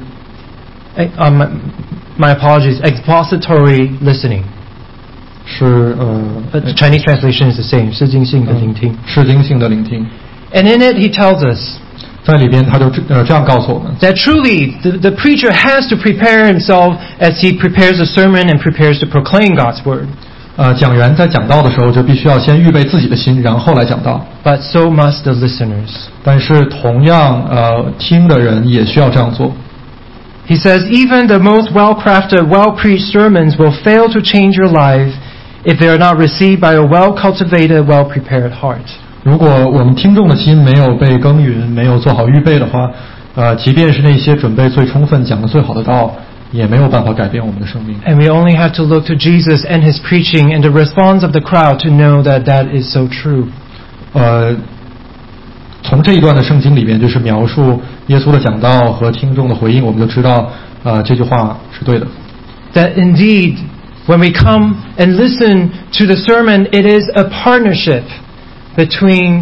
Uh, my, my apologies, expository listening.
是呃
But the Chinese translation is the same, 释经性的聆听。
释经性的聆听。
And in it he tells us
在里边他就呃这样告诉我们
that truly the, the preacher has to prepare himself as he prepares a sermon and prepares to proclaim God's word.
呃讲员在讲道的时候就必须要先预备自己的心，然后来讲道。
But so must the listeners.
但是同样呃听的人也需要这样做。
He says, even the most well-crafted, well-preached sermons will fail to change your life if they are not received by a well-cultivated, well-prepared heart.
如果我们听众的心没有被耕耘，没有做好预备的话，呃，即便是那些准备最充分、讲得最好的道，也没有办法改变我们的生命。
And we only have to look to Jesus and his preaching and the response of the crowd to know that that is so true.
呃，从这一段的圣经里边，就是描述耶稣的讲道和听众的回应，我们就知道，呃，这句话是对的。
That indeed, when we come and listen to the sermon, it is a partnership between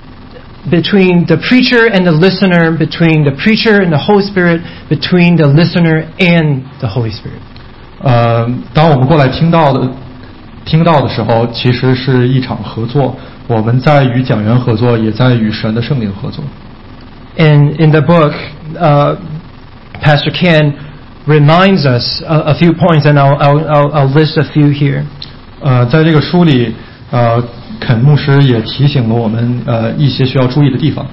between the preacher and the listener, between the preacher and the Holy Spirit, between the listener and the Holy Spirit.
呃，当我们过来听到的听到的时候，其实是一场合作。我们在与讲员合作，也在与神的圣灵合作。
And in the book, uh, Pastor Ken reminds us a, a few points, and I'll, I'll, I'll list a few here.
呃，在这个书里，呃，肯牧师也提醒了我们呃一些需要注意的地方。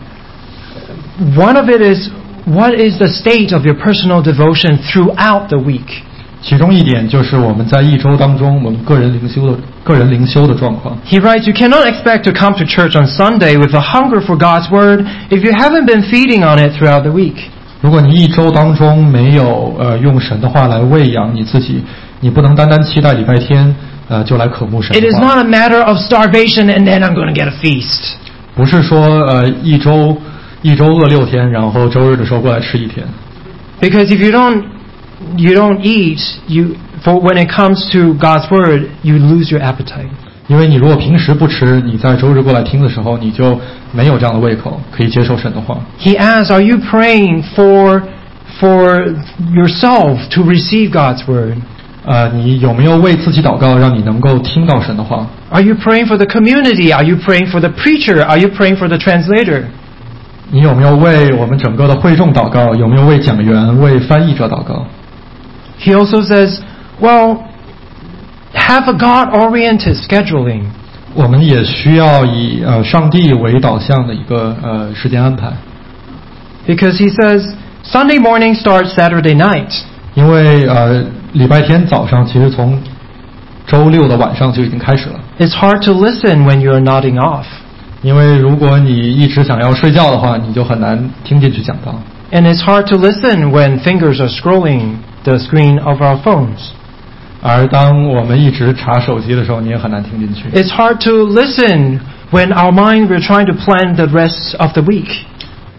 One of it is, what is the state of your personal devotion throughout the week?
其中一点就是我们在一周当中，我们个人灵修的个人灵修的状况。
He writes, you cannot expect to come to church on Sunday with a hunger for God's Word if you haven't been feeding on it throughout the week.
如果你一周当中没有呃用神的话来喂养你自己，你不能单单期待礼拜天呃就来渴慕神
It
的
is
话。
not a matter of starvation and then I'm going to get a feast.
不是说呃一周一周饿六天，然后周日的时候过来吃一天。
Because if you don't you don't eat, you for when it comes to God's Word, you lose your appetite.
因为你如果平时不吃，你在周日过来听的时候，你就没有这样的胃口，可以接受神的话。
He asks, are you praying for for yourself to receive God's Word?
呃，你有没有为自己祷告，让你能够听到神的话？
Are you praying for the community? Are you praying for the preacher? Are you praying for the translator?
你有没有为我们整个的会众祷告？有没有为讲员、为翻译者祷告？
He also says, well, have a God-oriented scheduling.
我们也需要以呃上帝为导向的一个呃时间安排。
Because he says, Sunday morning starts Saturday night.
因为呃礼拜天早上其实从周六的晚上就已经开始了。
It's hard to listen when you're nodding off.
因为如果你一直想要睡觉的话，你就很难听进去讲道。
And it's hard to listen when fingers are scrolling the screen of our phones.
而当我们一直查手机的时候，你也很难听进去。
It's hard to listen when our mind we're trying to plan the rest of the week.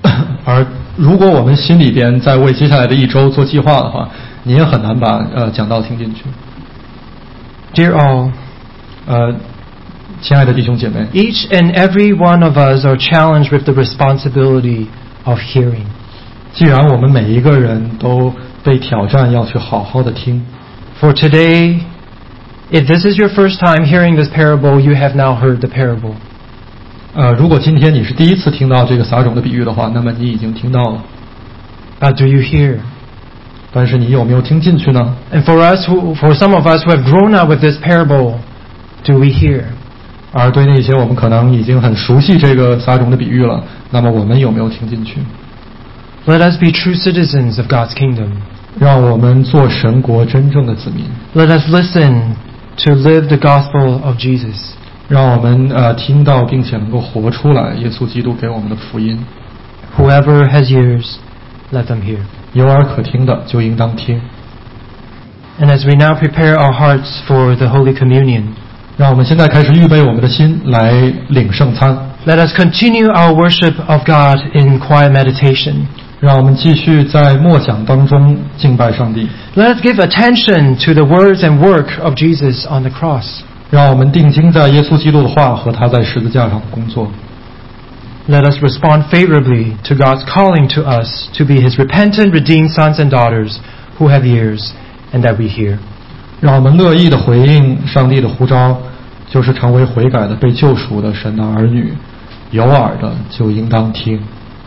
而如果我们心里边在为接下来的一周做计划的话，你也很难把呃讲道听进去。
Dear all,
呃，亲爱的弟兄姐妹
each and every one of us are challenged with the responsibility of hearing.
既然我们每一个人都被挑战要去好好的听，
For today, if this is your first time hearing this parable, you have now heard the parable.
呃，如果今天你是第一次听到这个撒种的比喻的话，那么你已经听到了。
But do you hear?
但是你有没有听进去呢？
And for us, who, for some of us who have grown up with this parable, do we hear?
而对那些我们可能已经很熟悉这个撒种的比喻了，那么我们有没有听进去？
Let us be true citizens of God's kingdom.
让我们做神国真正的子民。
Let us listen to live the gospel of Jesus.
让我们呃听到并且能够活出来耶稣基督给我们的福音。
Whoever has ears, let them hear.
有耳可听的就应当听。
And as we now prepare our hearts for the Holy Communion,
让我们现在开始预备我们的心来领圣餐。
let us continue our worship of God in quiet meditation.
让我们继续在默想当中敬拜上帝。
Let us give attention to the words and work of Jesus on the cross.
让我们定睛在耶稣基督的话和他在十字架上的工作。
Let us respond favorably to God's calling to us to be His repentant, redeemed sons and daughters who have ears and that we hear.
让我们乐意的回应上帝的呼召，就是成为悔改的、被救赎的神的儿女。有耳的就应当听。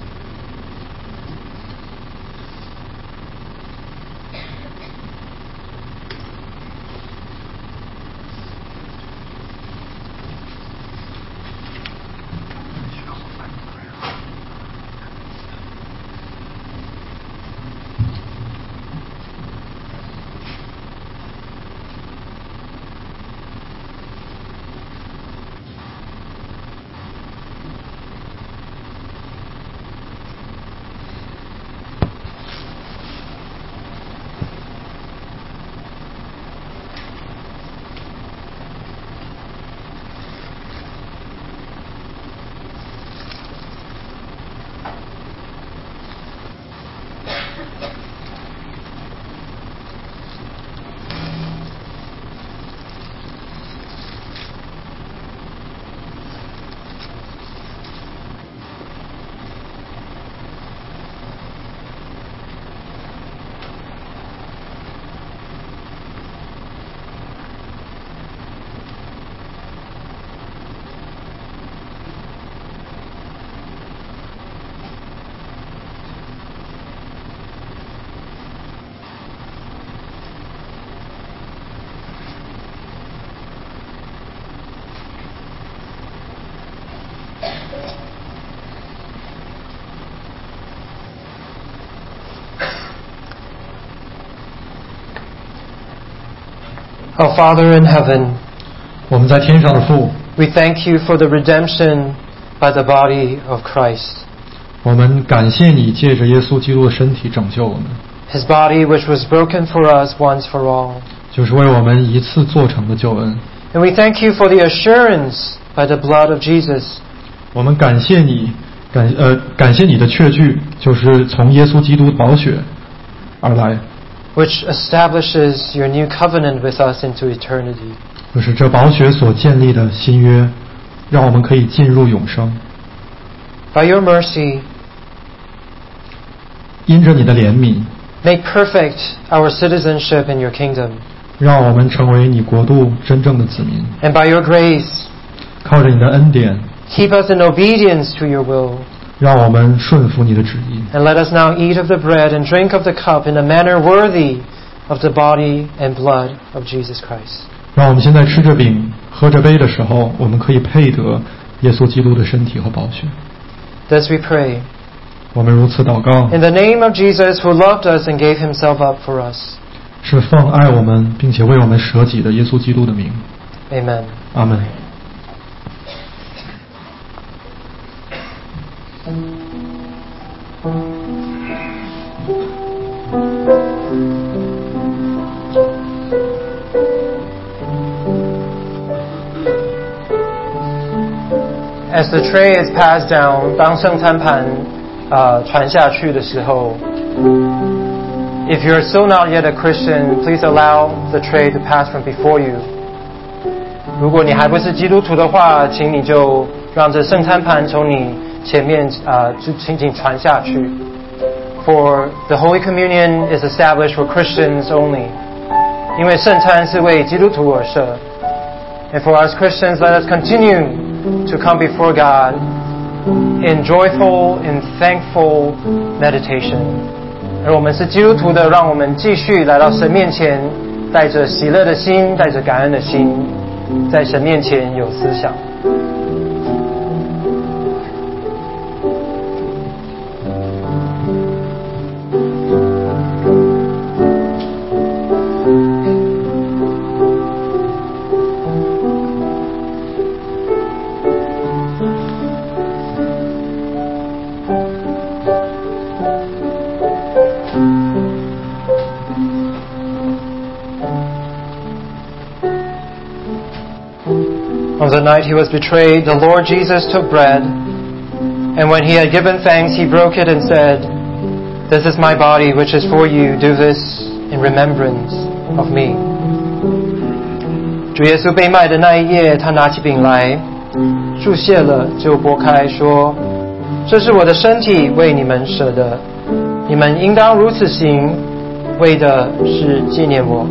Our Father in heaven,
我们在天上的父，
we thank you for the redemption by the body of Christ.
我们感谢你借着耶稣基督的身体拯救我们，
His body which was broken for us once for all.
就是为我们一次做成的救恩。
And we thank you for the assurance by the blood of Jesus.
我们感谢你，感呃感谢你的确据，就是从耶稣基督宝血而来，
which establishes your new covenant with us into eternity.
就是这宝血所建立的新约，让我们可以进入永生。
By your mercy,
因着你的怜悯，
make perfect our citizenship in your kingdom.
让我们成为你国度真正的子民。
And by your grace,
靠着你的恩典，
keep us in obedience to your will.
让我们顺服你的旨意。
And let us now eat of the bread and drink of the cup in a manner worthy of the body and blood of Jesus Christ.
让我们现在吃着饼、喝着杯的时候，我们可以配得耶稣基督的身体和宝血。
Thus we pray.
我们如此祷告，
In the name of Jesus who loved us and gave himself up for us.
是奉爱我们并且为我们舍己的耶稣基督的名。
Amen.
阿门。
As the tray is passed down, 当圣餐盘呃传下去的时候 ，If you're still not yet a Christian, please allow the tray to pass from before you. 如果你还不是基督徒的话，请你就让这圣餐盘从你前面啊、呃，就请请传下去。For the Holy Communion is established for Christians only. 因为圣餐是为基督徒而设。And for us Christians, let us continue to come before God in joyful and thankful meditation. 而我们是基督徒的，让我们继续来到神面前，带着喜乐的心，带着感恩的心，在神面前有思想。On the night he was betrayed, the Lord Jesus took bread, and when he had given thanks, he broke it and said, "This is my body, which is for you. Do this in remembrance of me." 主耶稣被卖的那一夜，他拿起饼来，祝谢了，就擘开，说：“这是我的身体，为你们舍的，你们应当如此行，为的是纪念我。”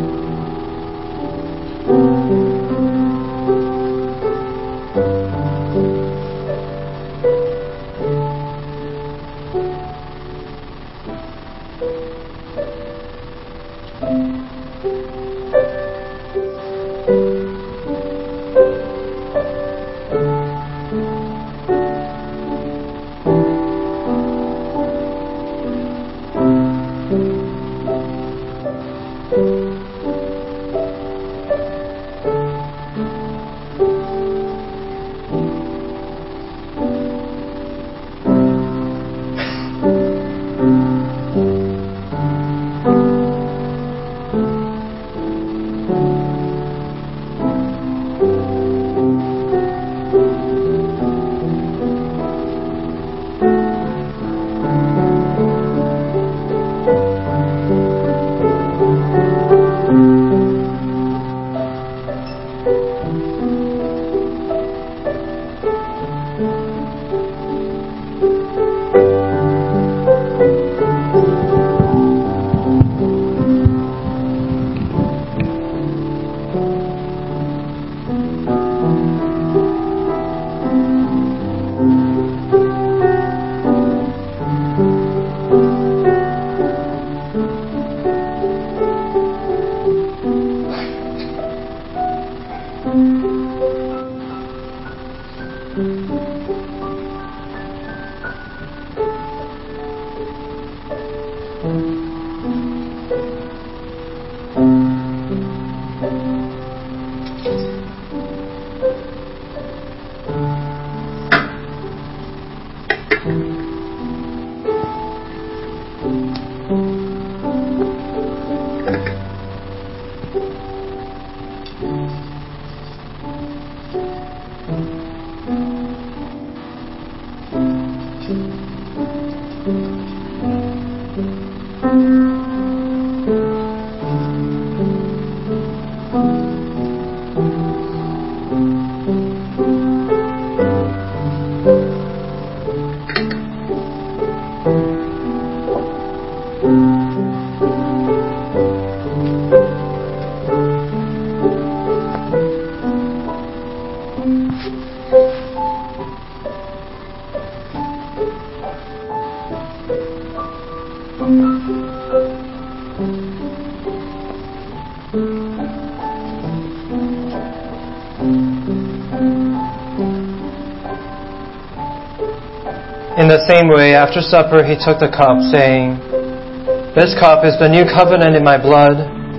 In the same way, after supper, he took the cup, saying, "This cup is the new covenant in my blood.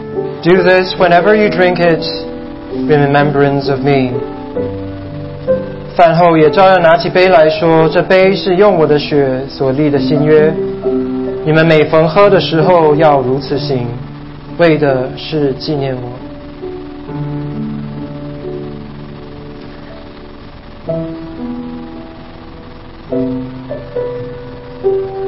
Do this whenever you drink it, in remembrance of me." 饭后也照样拿起杯来说：“这杯是用我的血所立的新约，你们每逢喝的时候要如此行，为的是纪念我。” Thank you.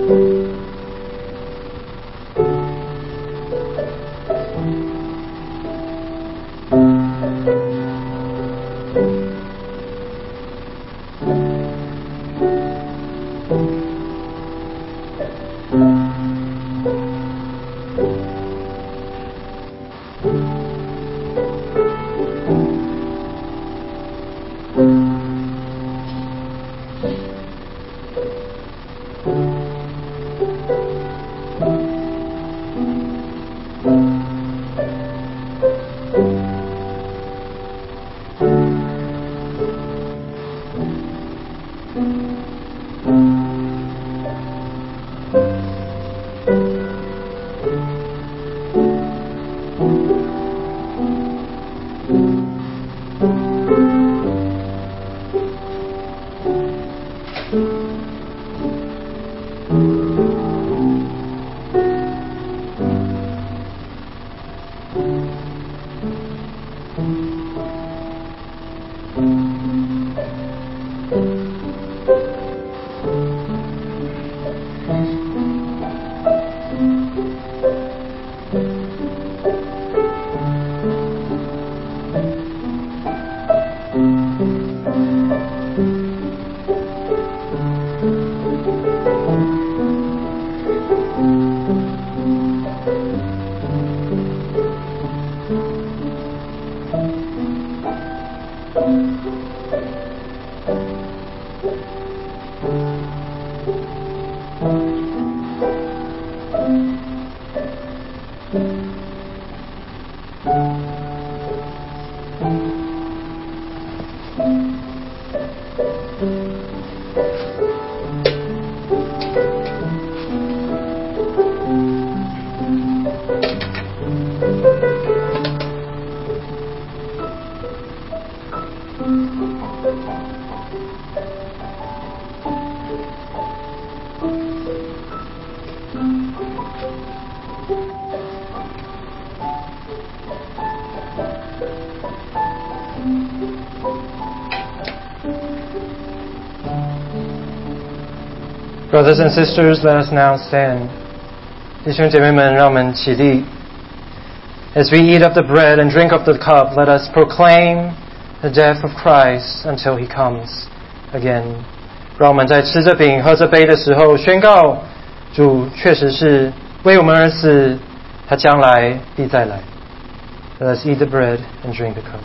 Brothers and sisters, let us now stand. 弟兄姐妹们，让我们起立。As we eat of the bread and drink of the cup, let us proclaim the death of Christ until He comes again. 让我们在吃着饼、喝着杯的时候，宣告主确实是为我们而死，他将来必再来。Let us eat the bread and drink the cup.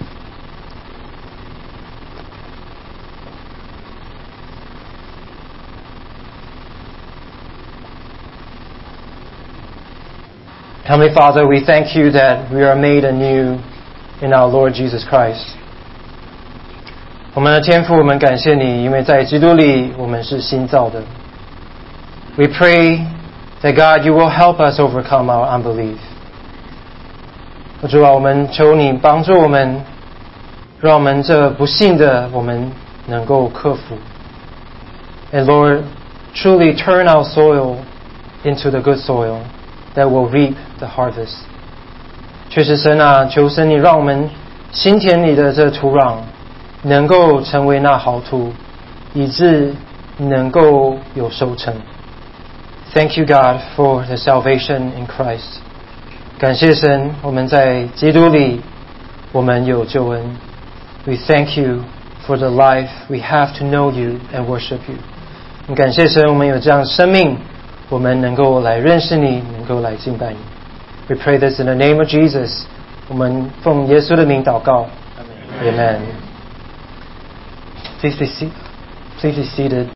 Heavenly Father, we thank You that we are made anew in our Lord Jesus Christ. 我们的天父，我们感谢你，因为在基督里我们是新造的。We pray that God, You will help us overcome our unbelief. 主啊，我们求你帮助我们，让我们这不信的我们能够克服。And Lord, truly turn our soil into the good soil that will reap the harvest. 确实神啊，求神你让我们心田里的这土壤能够成为那好土，以致能够有收成。Thank you, God, for the salvation in Christ. 感谢神，我们在基督里我们有救恩。We thank You for the life we have to know You and worship You. 感谢神，我们有这样的生命，我们能够来认识你，能够来敬拜你。We pray this in the name of Jesus. 我们奉耶稣的名祷告。Amen. Amen. Please be seated. Please be seated.